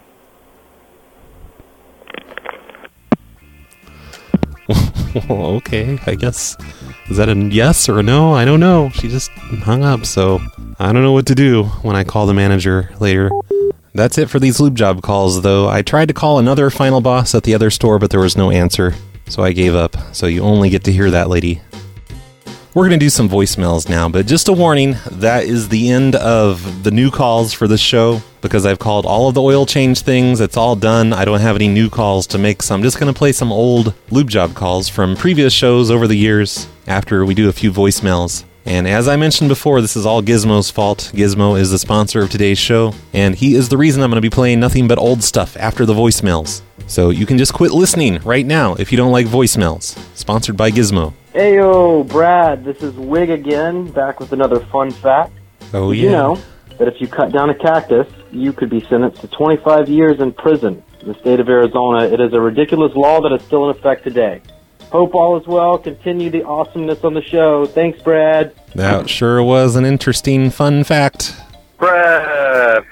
Okay, I guess. Is that a yes or a no? I don't know. She just hung up, so I don't know what to do when I call the manager later. That's it for these lube job calls, though. I tried to call another final boss at the other store, but there was no answer, so I gave up. So you only get to hear that lady. We're going to do some voicemails now, but just a warning, that is the end of the new calls for this show, because I've called all of the oil change things. It's all done. I don't have any new calls to make, so I'm just going to play some old lube job calls from previous shows over the years after we do a few voicemails. And as I mentioned before, this is all Gizmo's fault. Gizmo is the sponsor of today's show, and he is the reason I'm going to be playing nothing but old stuff after the voicemails. So you can just quit listening right now if you don't like voicemails. Sponsored by Gizmo. Heyo, Brad, this is Wig again, back with another fun fact. Oh, Did yeah. you know that if you cut down a cactus, you could be sentenced to twenty-five years in prison? In the state of Arizona, it is a ridiculous law that is still in effect today. Hope all is well. Continue the awesomeness on the show. Thanks, Brad. That sure was an interesting fun fact. Brad!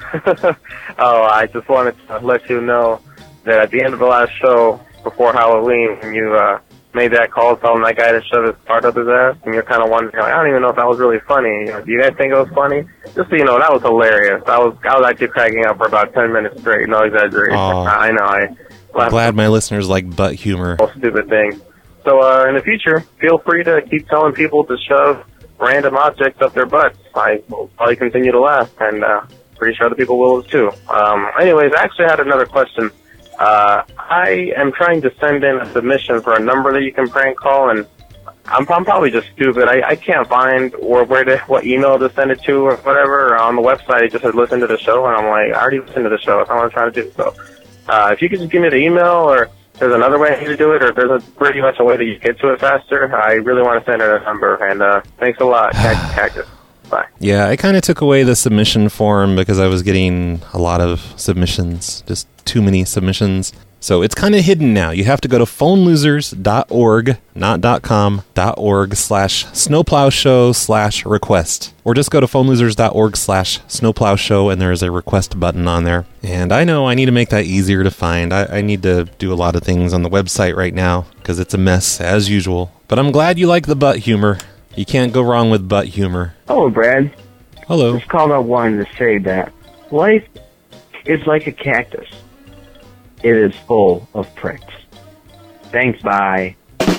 Oh, I just wanted to let you know that at the end of the last show, before Halloween, when you uh, made that call telling that guy to shove his part up his ass, and you're kind of wondering, like, I don't even know if that was really funny. You know, do you guys think it was funny? Just so you know, that was hilarious. I was I was actually cracking up for about ten minutes straight, no exaggeration. Aw. I, I know, I I'm glad my listeners like butt humor. stupid thing. So uh, in the future, feel free to keep telling people to shove random objects up their butts. I will probably continue to laugh, and uh, pretty sure other people will too. Um, anyways, I actually had another question. Uh, I am trying to send in a submission for a number that you can prank call, and I'm, I'm probably just stupid. I, I can't find or where to, what email to send it to or whatever. On the website, it just said listen to the show, and I'm like, I already listened to the show. That's not what I'm trying to do. So uh, if you could just give me the email, or there's another way to do it, or if there's a, pretty much a way that you get to it faster, I really want to send it a number. And uh, thanks a lot, Cactus. Cactus. Bye. Yeah, I kind of took away the submission form because I was getting a lot of submissions, just too many submissions. So it's kind of hidden now. You have to go to phonelosers.org, not .com, .org slash snowplowshow slash request. Or just go to phonelosers.org slash snowplowshow and there's a request button on there. And I know I need to make that easier to find. I, I need to do a lot of things on the website right now because it's a mess, as usual. But I'm glad you like the butt humor. You can't go wrong with butt humor. Hello, Brad. Hello. Just called up wanting to say that life is like a cactus. It is full of pricks. Thanks, bye.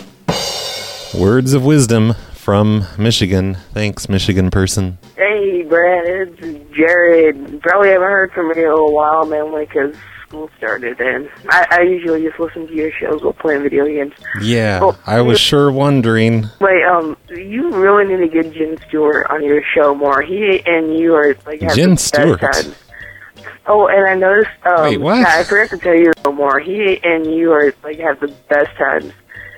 Words of wisdom from Michigan. Thanks, Michigan person. Hey, Brad, it's Jared. Probably haven't heard from me in a little while, mainly because school started, and I, I usually just listen to your shows while playing video games. Yeah, well, I was sure wondering. Wait, um, you really need to get Jen Stewart on your show more. He and you are, like, having Jen the best Stewart? times. Oh, and I noticed, um, Wait, what? I forgot to tell you a little more. He and you are, like, have the best times.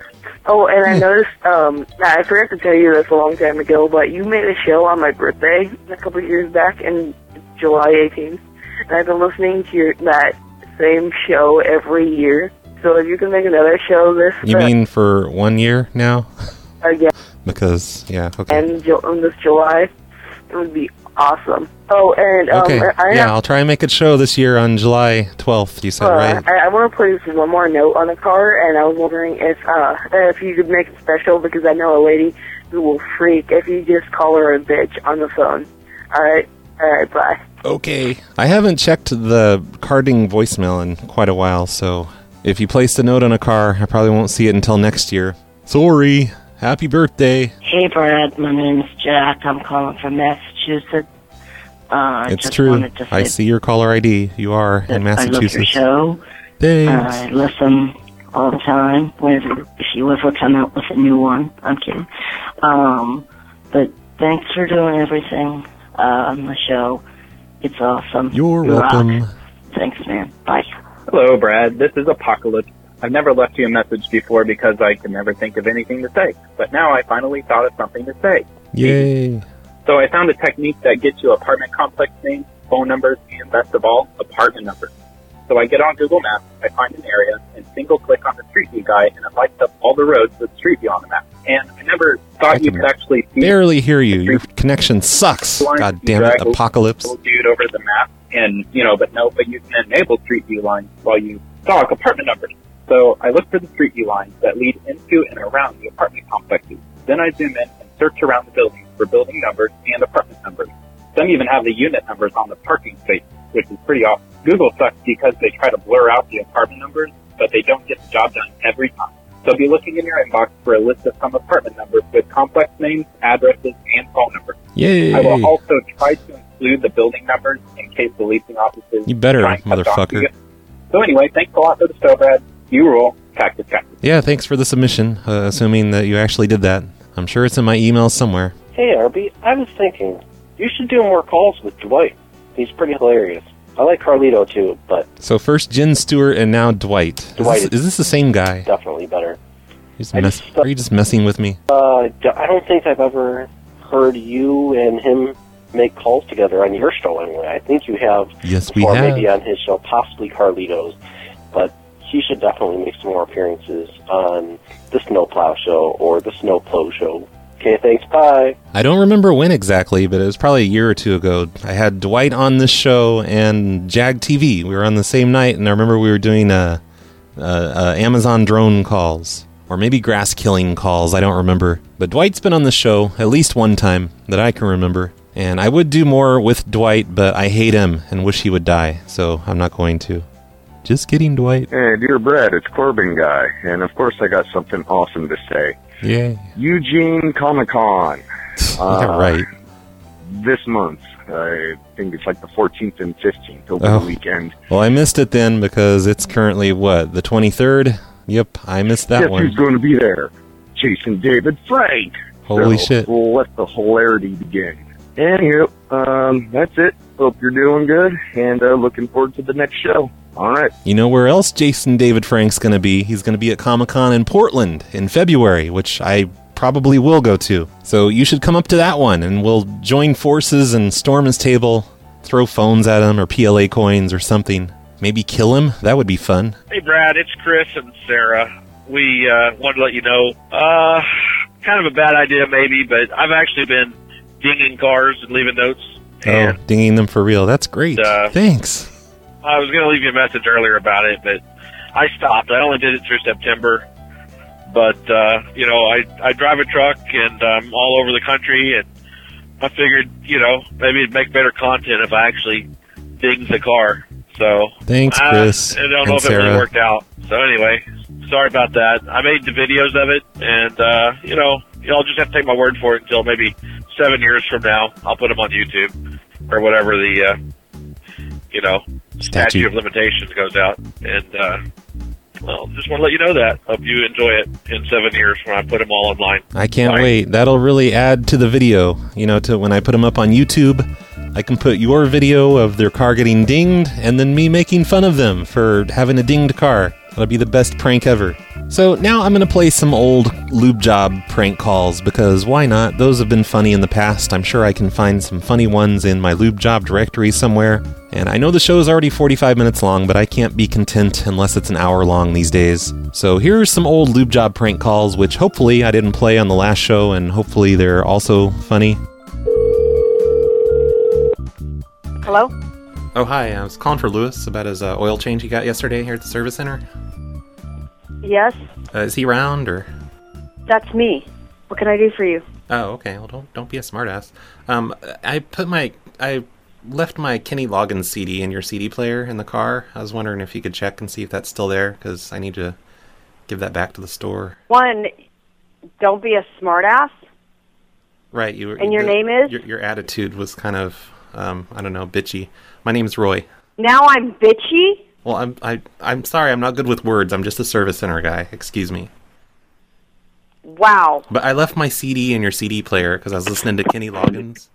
Oh, and I noticed, um, I forgot to tell you this a long time ago, but you made a show on my birthday a couple of years back in July eighteenth, and I've been listening to your, that same show every year. So if you can make another show this... You uh, mean for one year now? Again. Because, yeah, okay. And Ju- in this July, it would be awesome. Oh, and um, Okay, I, I yeah, have, I'll try and make a show this year on July twelfth, you said, uh, right? I, I want to place one more note on the car, and I was wondering if uh, if you could make it special, because I know a lady who will freak if you just call her a bitch on the phone. All right, all right, bye. Okay. I haven't checked the carding voicemail in quite a while, so if you placed a note on a car, I probably won't see it until next year. Sorry. Happy birthday. Hey, Brad. My name's Jack. I'm calling from Massachusetts. Uh, I It's just true. wanted to I say see your caller I D. You are in that I love Massachusetts. your show. Thanks. I listen all the time. Whenever, if you ever come out with a new one, I'm kidding. Um, but thanks for doing everything uh, on the show. It's awesome. You're You rock. welcome. Thanks, man. Bye. Hello, Brad. This is Apocalypse. I've never left you a message before because I could never think of anything to say. But now I finally thought of something to say. Yay. So I found a technique that gets you apartment complex names, phone numbers, and best of all, apartment numbers. So I get on Google Maps, I find an area, and single click on the Street View guide, and it lights up all the roads with Street View on the map. And I never thought you could actually see Barely hear you. Your connection sucks. God damn it, Apocalypse. little dude over the map, and you know, but no, but you can enable Street View lines while you stalk apartment numbers. So I look for the Street View lines that lead into and around the apartment complexes. Then I zoom in and search around the buildings for building numbers and apartment numbers. Some even have the unit numbers on the parking space, which is pretty awesome. Google sucks because they try to blur out the apartment numbers, but they don't get the job done every time. So be looking in your inbox for a list of some apartment numbers with complex names, addresses, and phone numbers. Yay. I will also try to include the building numbers in case the leasing offices You better, try and cut off motherfucker. you. So anyway, thanks a lot for the show, Brad. You rule. Cactus Cactus. Yeah, thanks for the submission, uh, assuming that you actually did that. I'm sure it's in my email somewhere. Hey, Arby, I was thinking, you should do more calls with Dwight. He's pretty hilarious. I like Carlito, too, but So first Jen Stewart and now Dwight. Is, Dwight this, is this the same guy? definitely better. He's mess- are you just messing with me? Uh, d- I don't think I've ever heard you and him make calls together on your show anyway. I think you have. Yes, we Or have. maybe on his show, possibly Carlito's. But he should definitely make some more appearances on the Snowplow Show or the Snowplow Show. Okay, thanks, bye. I don't remember when exactly, but it was probably a year or two ago. I had Dwight on this show and Jag T V. We were on the same night, and I remember we were doing uh, uh, uh, Amazon drone calls. Or maybe grass killing calls, I don't remember. But Dwight's been on the show at least one time that I can remember. And I would do more with Dwight, but I hate him and wish he would die, so I'm not going to. Just kidding, Dwight. Hey, dear Brad, it's Corbin Guy, and of course I got something awesome to say. Yay. Eugene Comic Con. Yeah, right. This month. I think it's like the fourteenth and fifteenth over Oh. the weekend. Well, I missed it then because it's currently, what, the twenty-third? Yep, I missed that Guess one. who's going to be there? Jason David Frank. Holy so, shit. Let the hilarity begin. Anywho, um, that's it. Hope you're doing good, and uh, looking forward to the next show. All right. You know where else Jason David Frank's going to be? He's going to be at Comic-Con in Portland in February, which I probably will go to. So you should come up to that one, and we'll join forces and storm his table, throw phones at him or P L A coins or something. Maybe kill him? That would be fun. Hey, Brad, it's Chris and Sarah. We uh, wanted to let you know, uh, kind of a bad idea maybe, but I've actually been dinging cars and leaving notes. And, oh, dinging them for real. That's great. Uh, Thanks. I was going to leave you a message earlier about it, but I stopped. I only did it through September. But, uh, you know, I, I drive a truck and I'm all over the country, and I figured, you know, maybe it'd make better content if I actually dinged the car. So Thanks, Chris. I, I don't know and if Sarah. it really worked out. So anyway, sorry about that. I made the videos of it, and, uh, you know, y'all just have to take my word for it until maybe seven years from now. I'll put them on YouTube or whatever the, uh, you know, statute. statute of limitations goes out. And, uh, well, just want to let you know that. Hope you enjoy it in seven years when I put them all online. I can't Bye. wait. That'll really add to the video. You know, to when I put them up on YouTube, I can put your video of their car getting dinged and then me making fun of them for having a dinged car. That'll be the best prank ever. So now I'm going to play some old lube job prank calls, because why not? Those have been funny in the past. I'm sure I can find some funny ones in my lube job directory somewhere. And I know the show is already forty-five minutes long, but I can't be content unless it's an hour long these days. So here's some old lube job prank calls, which hopefully I didn't play on the last show, and hopefully they're also funny. Hello? Oh, hi. I was calling for Lewis about his uh, oil change he got yesterday here at the service center. Yes, Uh, is he around, or? that's me. What can I do for you? Oh, okay. Well, don't don't be a smartass. Um, I put my I left my Kenny Loggins C D in your C D player in the car. I was wondering if you could check and see if that's still there, because I need to give that back to the store. One, don't be a smartass. Right. You. And your the- name is? Your, your attitude was kind of um I don't know, bitchy. My name's Roy. Now I'm bitchy? Well, I'm I I'm sorry. I'm not good with words. I'm just a service center guy. Excuse me. Wow. But I left my C D in your C D player because I was listening to Kenny Loggins.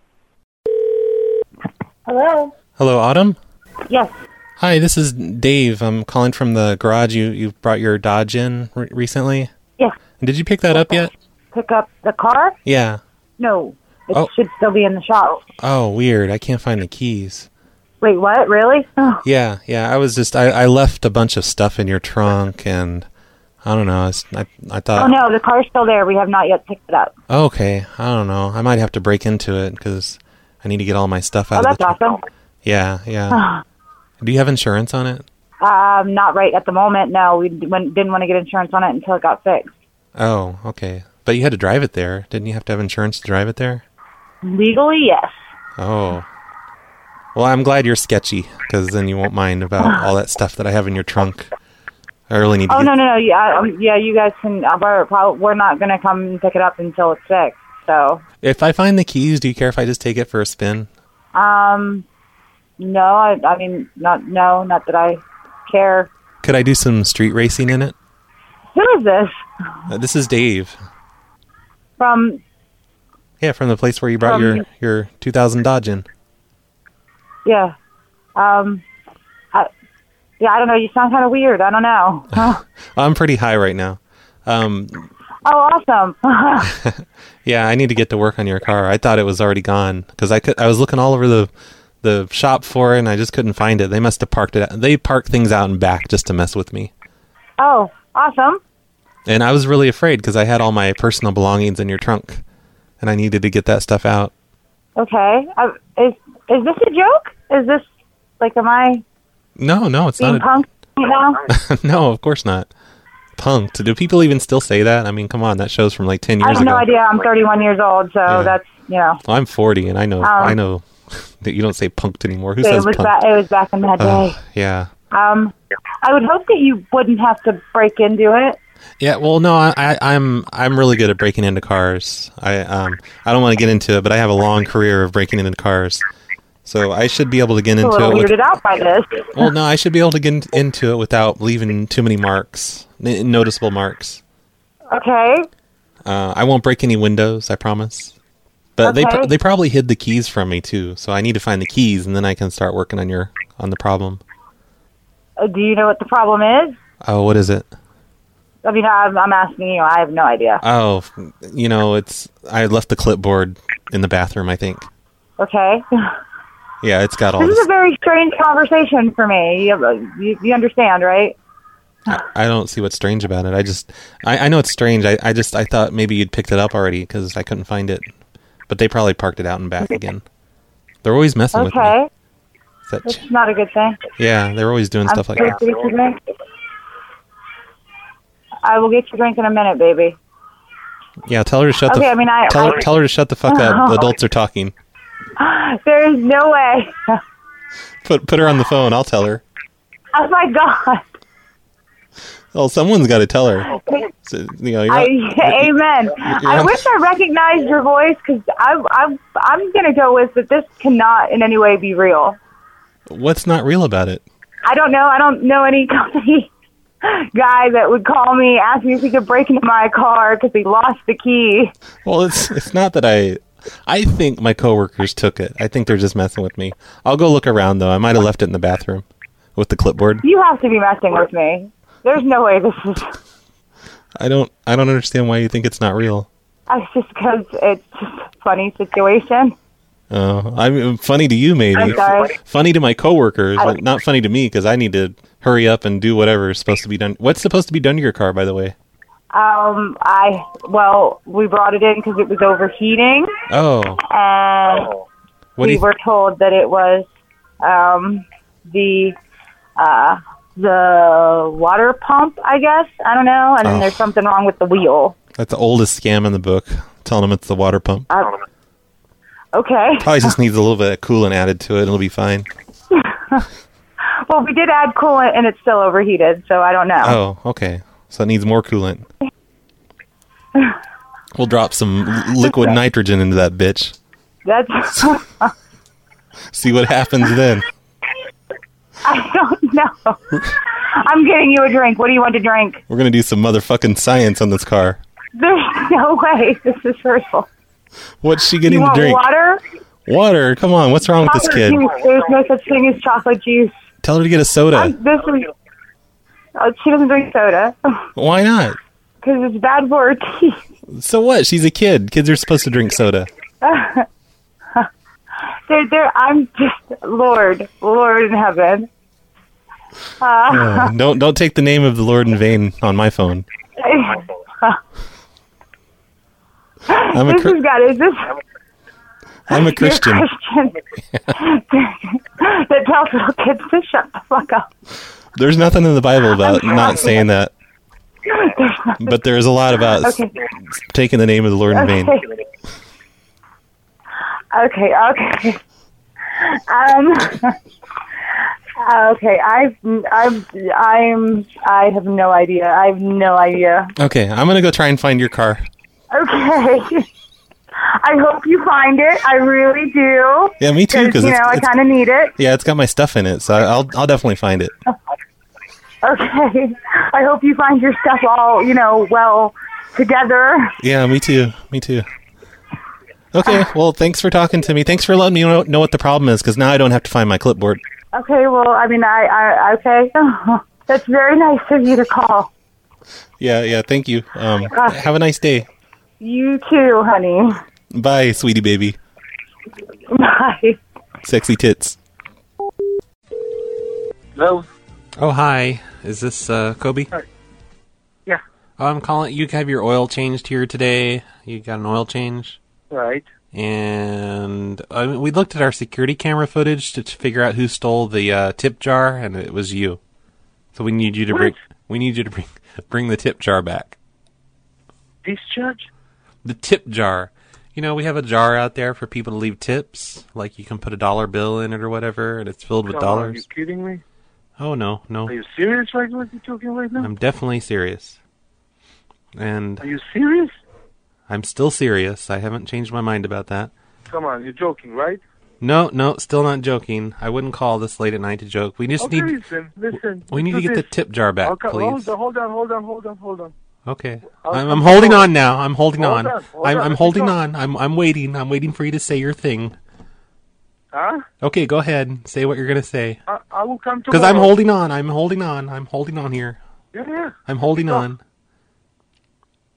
Hello? Hello, Autumn? Yes. Hi, this is Dave. I'm calling from the garage. You you brought your Dodge in re- recently? Yeah. Did you pick that up yet? Pick up the car? Yeah. No. It Oh. should still be in the shop. Oh, weird. I can't find the keys. Wait, what? Really? Oh. Yeah, yeah. I was just I, I left a bunch of stuff in your trunk, and I don't know. I was- I, I thought. Oh, no, the car's still there. We have not yet picked it up. Okay. I don't know. I might have to break into it because I need to get all my stuff Oh, out of that's the trunk. awesome. Yeah, yeah. Do you have insurance on it? Um, not right at the moment. No, we d- when- didn't want to get insurance on it until it got fixed. Oh, okay. But you had to drive it there. Didn't you have to have insurance to drive it there? Legally, yes. Oh. Well, I'm glad you're sketchy, because then you won't mind about all that stuff that I have in your trunk. I really need to Oh, get... no, no, no. Yeah, um, yeah, you guys can. Uh, we're, prob- we're not going to come and pick it up until it's fixed. So, If I find the keys, do you care if I just take it for a spin? um, no, I, I mean, not, no, not that I care. Could I do some street racing in it? Who is this? Uh, this is Dave. From, Yeah, from the place where you brought Um, your, your two thousand Dodge in. yeah. Um, I, yeah, I don't know. You sound kind of weird. I don't know. Huh. I'm pretty high right now. Um, Oh, awesome. yeah, I need to get to work on your car. I thought it was already gone, because I could. I was looking all over the the shop for it, and I just couldn't find it. They must have parked it. They park things out and back just to mess with me. Oh, awesome. And I was really afraid because I had all my personal belongings in your trunk, and I needed to get that stuff out. Okay. Uh, is is this a joke? Is this, like, am I No, no, it's being not. punked right now? A, no, of course not. Punked. Do people even still say that? I mean, come on, that show's from like ten I years have ago. no idea. I'm thirty-one years old, so Yeah. that's, you know. Well, I'm forty, and I know. Um, I know that you don't say punked anymore. Who it says was punked? ba- it was back in that day. Ugh, yeah. Um, I would hope that you wouldn't have to break into it. Yeah, well, no, I, I, I'm I'm really good at breaking into cars. I um I don't want to get into it, but I have a long career of breaking into cars, so I should be able to get I'm a into little it. With, weirded out by this. well, no, I should be able to get in- into it without leaving too many marks, n- noticeable marks. Okay. Uh, I won't break any windows, I promise. But they Okay. pro- they probably hid the keys from me too, so I need to find the keys, and then I can start working on your on the problem. Uh, do you know what the problem is? Oh, what is it? I mean, I'm, I'm asking you. I have no idea. Oh, you know, it's I left the clipboard in the bathroom, I think. Okay. Yeah, it's got all This this. is a very strange conversation for me. You, you, you understand, right? I, I don't see what's strange about it. I just, I, I know it's strange. I, I just, I thought maybe you'd picked it up already because I couldn't find it. But they probably parked it out and back again. They're always messing with me. Okay. Is that It's not a good thing. Yeah, they're always doing I'm stuff like supposed that. to get you a drink. I will get you a drink in a minute, baby. Yeah, tell her to shut Okay, the. I mean, I- tell, I- tell her to shut the fuck up. The adults are talking. There is no way. Put put her on the phone. I'll tell her. Oh my god. Well, someone's got to tell her. So, you know, you're I, not- amen. you're I on- wish I recognized your voice because I'm I'm I'm gonna go with that. This cannot in any way be real. What's not real about it? I don't know. I don't know any company guy that would call me, ask me if he could break into my car because he lost the key. Well, it's it's not that I. I think my coworkers took it. I think they're just messing with me. I'll go look around though. I might have left it in the bathroom with the clipboard. You have to be messing with me. There's no way this is. I don't. I don't understand why you think it's not real. It's just because it's just a funny situation. Oh, I mean, funny to you maybe. I'm sorry. Funny to my coworkers, I- but not funny to me because I need to hurry up and do whatever is supposed to be done. What's supposed to be done to your car, by the way? Um, I well, we brought it in because it was overheating, Oh, and what do we you? were told that it was um the uh the water pump. I guess I don't know, and then Oh. there's something wrong with the wheel. That's the oldest scam in the book. Telling them it's the water pump. Uh, okay. Probably just needs a little bit of coolant added to it. It'll be fine. Well, we did add coolant, and it's still overheated, so I don't know. Oh, okay. So it needs more coolant. We'll drop some l- liquid nitrogen into that bitch. That's. See what happens then. I don't know. I'm getting you a drink. What do you want to drink? We're gonna do some motherfucking science on this car. There's no way this is real. What's she getting You to want drink? water? Water. Come on. What's wrong with this Chocolate kid? juice. There's no such thing as chocolate juice. Tell her to get a soda. I'm, this is. Oh, she doesn't drink soda Why not? because it's bad for her teeth. So what? She's a kid. Kids are supposed to drink soda. they're, they're, I'm just Lord, Lord in heaven. Uh, Uh, don't don't take the name of the Lord in vain on my phone. I'm a this Chri- has got is this. I'm a You're Christian. Christian. that tells little kids to shut the fuck up. There's nothing in the Bible about I'm not saying that, but there is a lot about s- Okay. taking the name of the Lord in vain. Okay. Okay, okay. Um. Okay, I've, I've, I'm, I have no idea. I have no idea. Okay, I'm gonna go try and find your car. Okay. I hope you find it. I really do. Yeah, me too. Because you know, it's, I it's kind of need it. yeah, it's got my stuff in it, so I'll I'll definitely find it. Okay. I hope you find your stuff all, you know, well together. Yeah, me too. Me too. Okay, well, thanks for talking to me. Thanks for letting me know, know what the problem is, because now I don't have to find my clipboard. Okay. Well, I mean, I, I, okay. That's very nice of you to call. Yeah, yeah. Thank you. Um, Uh, have a nice day. You too, honey. Bye, sweetie baby. Bye. Sexy tits. Hello? Oh, hi. Is this uh, Kobe? Yeah. Oh, I'm calling. You have your oil changed here today. You got an oil change, Right. and I mean, we looked at our security camera footage to, to figure out who stole the uh, tip jar, and it was you. So we need you to What? bring. We need you to bring bring the tip jar back. Discharge? The tip jar. You know, we have a jar out there for people to leave tips. Like you can put a dollar bill in it or whatever, and it's filled with Come on, Are you dollars. kidding me? Oh no, no. Are you serious right what you're talking right now? I'm definitely serious. And Are you serious? I'm still serious. I haven't changed my mind about that. Come on, you're joking, right? No, no, still not joking. I wouldn't call this late at night to joke. We just okay, need listen, listen. we need to listen get the this. tip jar back, I'll co- please. Hold on, hold on, hold on, hold on, hold on. Okay. I'll I'm, come I'm holding forward. on now. I'm holding Hold on. on, hold I'm, on, I'm let me holding talk. on. I'm I'm waiting. I'm waiting for you to say your thing. Huh? Okay, go ahead. Say what you're gonna say. I, I will come tomorrow. Because I'm holding on. I'm holding on. I'm holding on here. Yeah, yeah. I'm holding Let me on.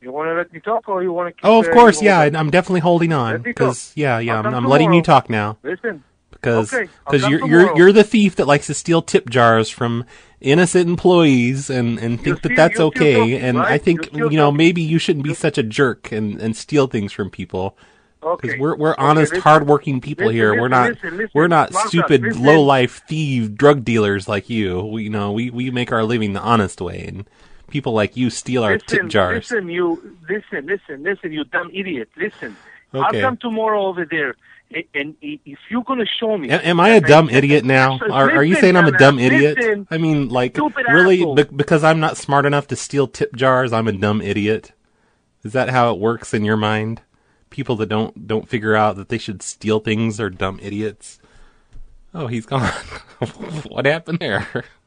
You want to let me talk, or you want to keep... Oh, of uh, course, you yeah. hold on? I'm definitely holding on Let me because talk. yeah, yeah. I'll I'm, come I'm letting you tomorrow. talk now Listen. because Okay, I'll because come you're tomorrow. you're you're the thief that likes to steal tip jars from innocent employees and, and think that still- that's you're still okay. talking, and I right? think You're still you know talking. maybe you shouldn't be such a jerk and, and steal things from people. Because Okay. we're we're Okay, honest, listen. hardworking people Listen, here. listen, we're not listen, listen. we're not Martha, stupid, listen. low life thief drug dealers like you. We you know we, we make our living the honest way, and people like you steal our Listen, tip jars. listen, you, listen, listen, listen, you dumb idiot. Listen. Okay. I'll come tomorrow over there, a- and i- if you're going to show me... A- Am I a that dumb I- idiot now? Listen, Are, are you saying I'm a dumbass, dumb idiot? listen. I mean, like, Stupid really, asshole. be- because I'm not smart enough to steal tip jars, I'm a dumb idiot? Is that how it works in your mind? People that don't don't figure out that they should steal things are dumb idiots. Oh, he's gone. What happened there?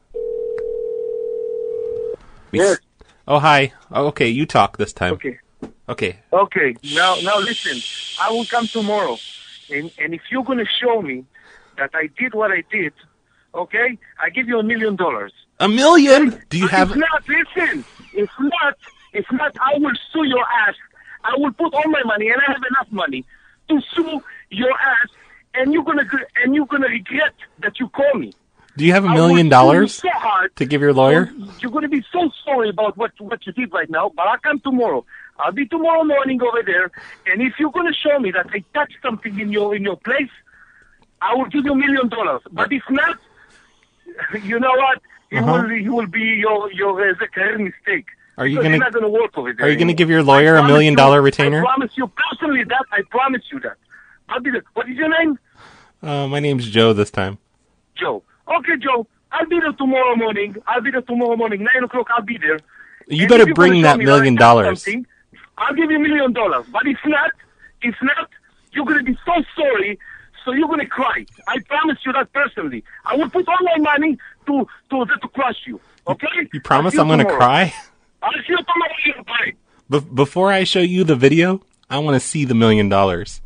We Yes. s- Oh, hi. Oh, okay, you talk this time. Okay. Okay. Okay, now, now listen. I will come tomorrow, and, and if you're going to show me that I did what I did, okay, I give you a million dollars. A million? Do you have... If not, listen. If not, if not, I will sue your ass. I will put all my money, and I have enough money to sue your ass, and you're gonna gr- and you're gonna regret that you call me. Do you have a I will million sue dollars you so hard. to give your lawyer? You're gonna be so sorry about what what you did right now. But I'll come tomorrow. I'll be tomorrow morning over there, and if you're gonna show me that I touched something in your in your place, I will give you a million dollars. But if not, you know what? It Uh-huh. will it will be your your uh, career mistake. Are you Because gonna- You're not gonna work over there Are you going to anymore. give your lawyer I a promise million you- dollar retainer? I promise you personally that. I promise you that. I'll be there. What is your name? Uh, my name's Joe this time. Joe. Okay, Joe. I'll be there tomorrow morning. I'll be there tomorrow morning. Nine o'clock. I'll be there. You And better if you're bring gonna that show me million that I done dollars. something, I'll give you a million dollars. But if not, if not, you're gonna be so sorry. So you're gonna cry. I promise you that personally. I will put all my money to to to crush you. Okay? You promise I'll see I'm you going to tomorrow. cry? I'll see you tomorrow. Bye. Be- before I show you the video, I want to see the million dollars.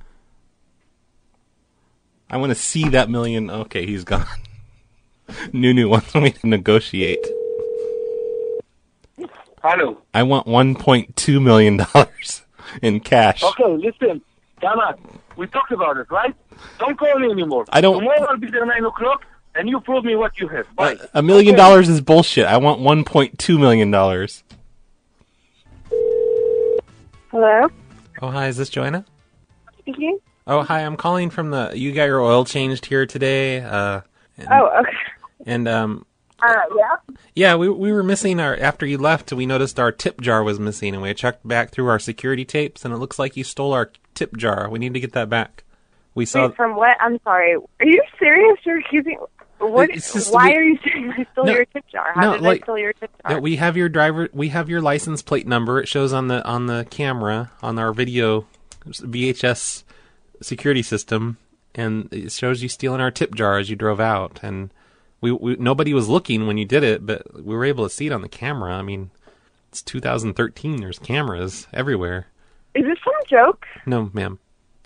I want to see that million. Okay, he's gone. Nunu wants me to negotiate. Hello. I want one point two million dollars in cash. Okay, listen. Come on. We talked about it, right? Don't call me anymore. I don't- Tomorrow I'll be there nine o'clock, and you prove me what you have. Bye. A million Okay. dollars is bullshit. I want one point two million dollars. Hello? Oh, hi. Is this Joanna? Speaking? Oh, hi. I'm calling from the... You got your oil changed here today. Uh, and, Oh, okay. And, um... Uh, yeah? Yeah, we we were missing our... After you left, we noticed our tip jar was missing, and we checked back through our security tapes, and it looks like you stole our tip jar. We need to get that back. We saw... Wait, from what? I'm sorry. Are you serious? You're accusing... What? It's just- Why we- are you saying I stole No, your tip jar? How no, did like- I steal your tip jar? Yeah, we have your driver. We have your license plate number. It shows on the on the camera on our video V H S security system, and it shows you stealing our tip jar as you drove out. And we, we nobody was looking when you did it, but we were able to see it on the camera. I mean, it's two thousand thirteen. There's cameras everywhere. Is this some joke? No, ma'am.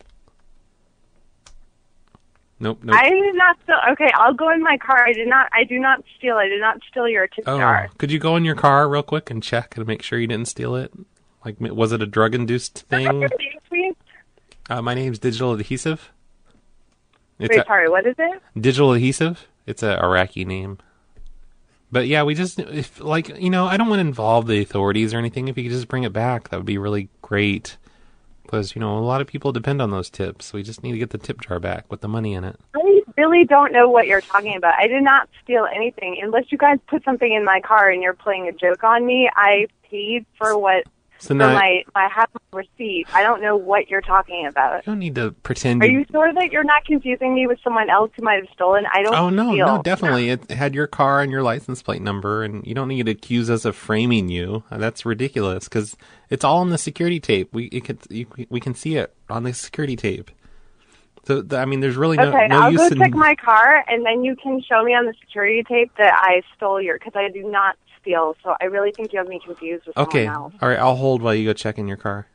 Nope. Nope. I did not steal... Okay, I'll go in my car. I did not... I do not steal. I did not steal your tip Oh, jar. could you go in your car real quick and check and make sure you didn't steal it? Like, was it a drug-induced thing? Please? Uh, my name's Digital Adhesive. It's Wait, a- sorry, what is it? Digital Adhesive. It's a Iraqi name. But yeah, we just, if like, you know, I don't want to involve the authorities or anything. If you could just bring it back, that would be really great. Because, you know, a lot of people depend on those tips. We just need to get the tip jar back with the money in it. I really don't know what you're talking about. I did not steal anything. Unless you guys put something in my car and you're playing a joke on me, I paid for what... So for now my, I have my receipt. I don't know what you're talking about. you don't need to pretend. Are you sure that you're not confusing me with someone else who might have stolen? I don't Oh no, steal. no, definitely. It had your car and your license plate number, and you don't need to accuse us of framing you. That's ridiculous because it's all on the security tape. We it can you, we can see it on the security tape. So th- I mean, there's really no Okay, no I'll use go in. check my car, and then you can show me on the security tape that I stole your, because I do not steal, so I really think you have me confused with Okay, someone else. all right. I'll hold while you go check in your car.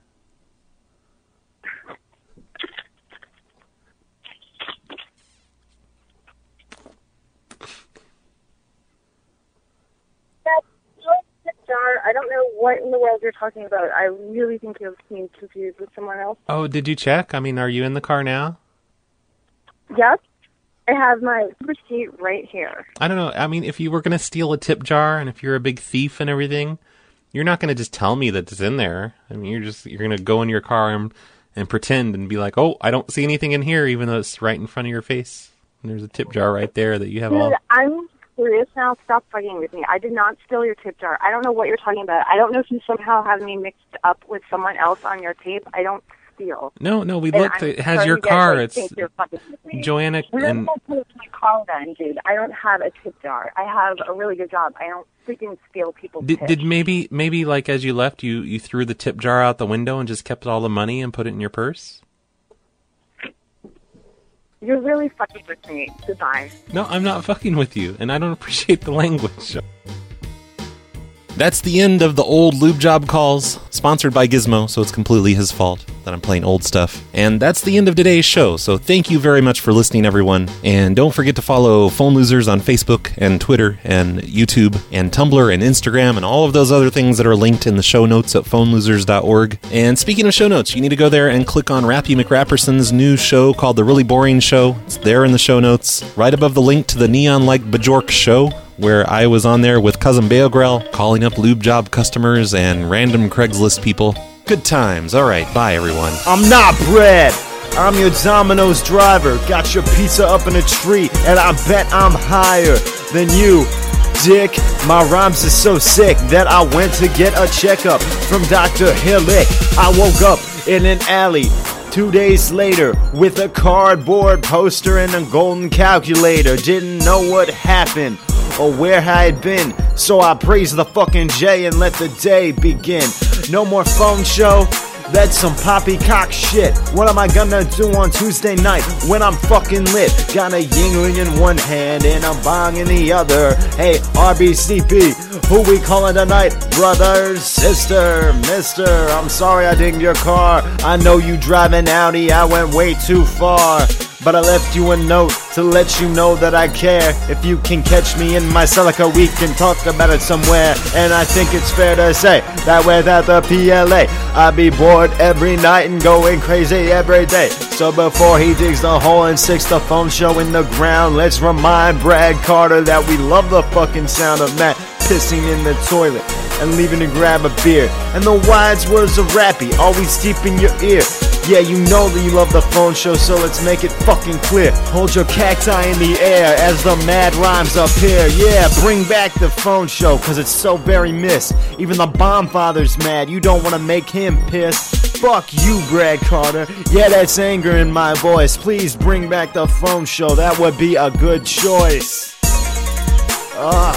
Jar, I don't know what in the world you're talking about. I really think you're being confused with someone else. Oh, did you check? I mean, are you in the car now? Yes. I have my receipt right here. I don't know. I mean, if you were going to steal a tip jar and if you're a big thief and everything, you're not going to just tell me that it's in there. I mean, you're just you're going to go in your car and, and pretend and be like, oh, I don't see anything in here, even though it's right in front of your face. And there's a tip jar right there that you have Dude, all... I'm serious now. Stop fucking with me. I did not steal your tip jar. I don't know what you're talking about. I don't know if you somehow have me mixed up with someone else on your tape. I don't steal. No, no, we And looked. I'm It has sorry your you guys, car. like, It's think you're fucking with me. Joanna Where and... did I put my car then, dude? I don't have a tip jar. I have a really good job. I don't freaking steal people's Did, tips. did maybe, maybe like as you left, you, you threw the tip jar out the window and just kept all the money and put it in your purse? You're really fucking with me. Goodbye. No, I'm not fucking with you, and I don't appreciate the language. That's the end of the old lube job calls, sponsored by Gizmo, so it's completely his fault that I'm playing old stuff. And that's the end of today's show, so thank you very much for listening, everyone. And don't forget to follow Phone Losers on Facebook and Twitter and YouTube and Tumblr and Instagram and all of those other things that are linked in the show notes at phone losers dot org. And speaking of show notes, you need to go there and click on Rappy McRapperson's new show called The Really Boring Show. It's there in the show notes, right above the link to the Neon Like Bajork show, where I was on there with Cousin Beogrel, calling up lube job customers and random Craigslist people. Good times. All right, bye, everyone. I'm not Brad. I'm your Domino's driver. Got your pizza up in a tree, and I bet I'm higher than you, dick. My rhymes are so sick that I went to get a checkup from Doctor Hillick. I woke up in an alley two days later with a cardboard poster and a golden calculator. Didn't know what happened or where I had been, so I praised the fucking J and let the day begin. No more phone show, that's some poppycock shit. What am I gonna do on Tuesday night when I'm fucking lit? Got a Yingling in one hand and a bong in the other. Hey, R B C P, who we calling tonight? Brother, sister, mister, I'm sorry I dinged your car. I know you drive an Audi, I went way too far. But I left you a note to let you know that I care. If you can catch me in my Celica, we can talk about it somewhere. And I think it's fair to say that without the P L A, I'd be bored every night and going crazy every day. So before he digs the hole and sticks the phone show in the ground, let's remind Brad Carter that we love the fucking sound of Matt pissing in the toilet and leaving to grab a beer. And the wise words of Rappy always deep in your ear. Yeah, you know that you love the phone show, so let's make it fucking clear. Hold your cacti in the air as the mad rhymes appear. Yeah, bring back the phone show, cause it's so very missed. Even the bomb father's mad, you don't wanna make him pissed. Fuck you, Brad Carter. Yeah, that's anger in my voice. Please bring back the phone show, that would be a good choice. Ah.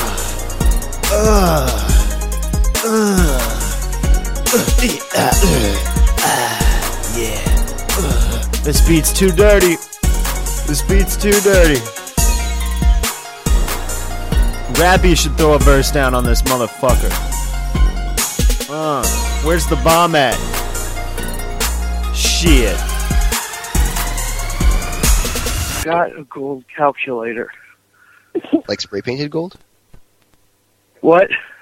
Ugh. Ugh. Ugh. Uh. Uh. Yeah. Ugh. This beat's too dirty. This beat's too dirty. Rappy should throw a verse down on this motherfucker. Uh, where's the bomb at? Shit. Got a gold calculator. Like spray painted gold? What?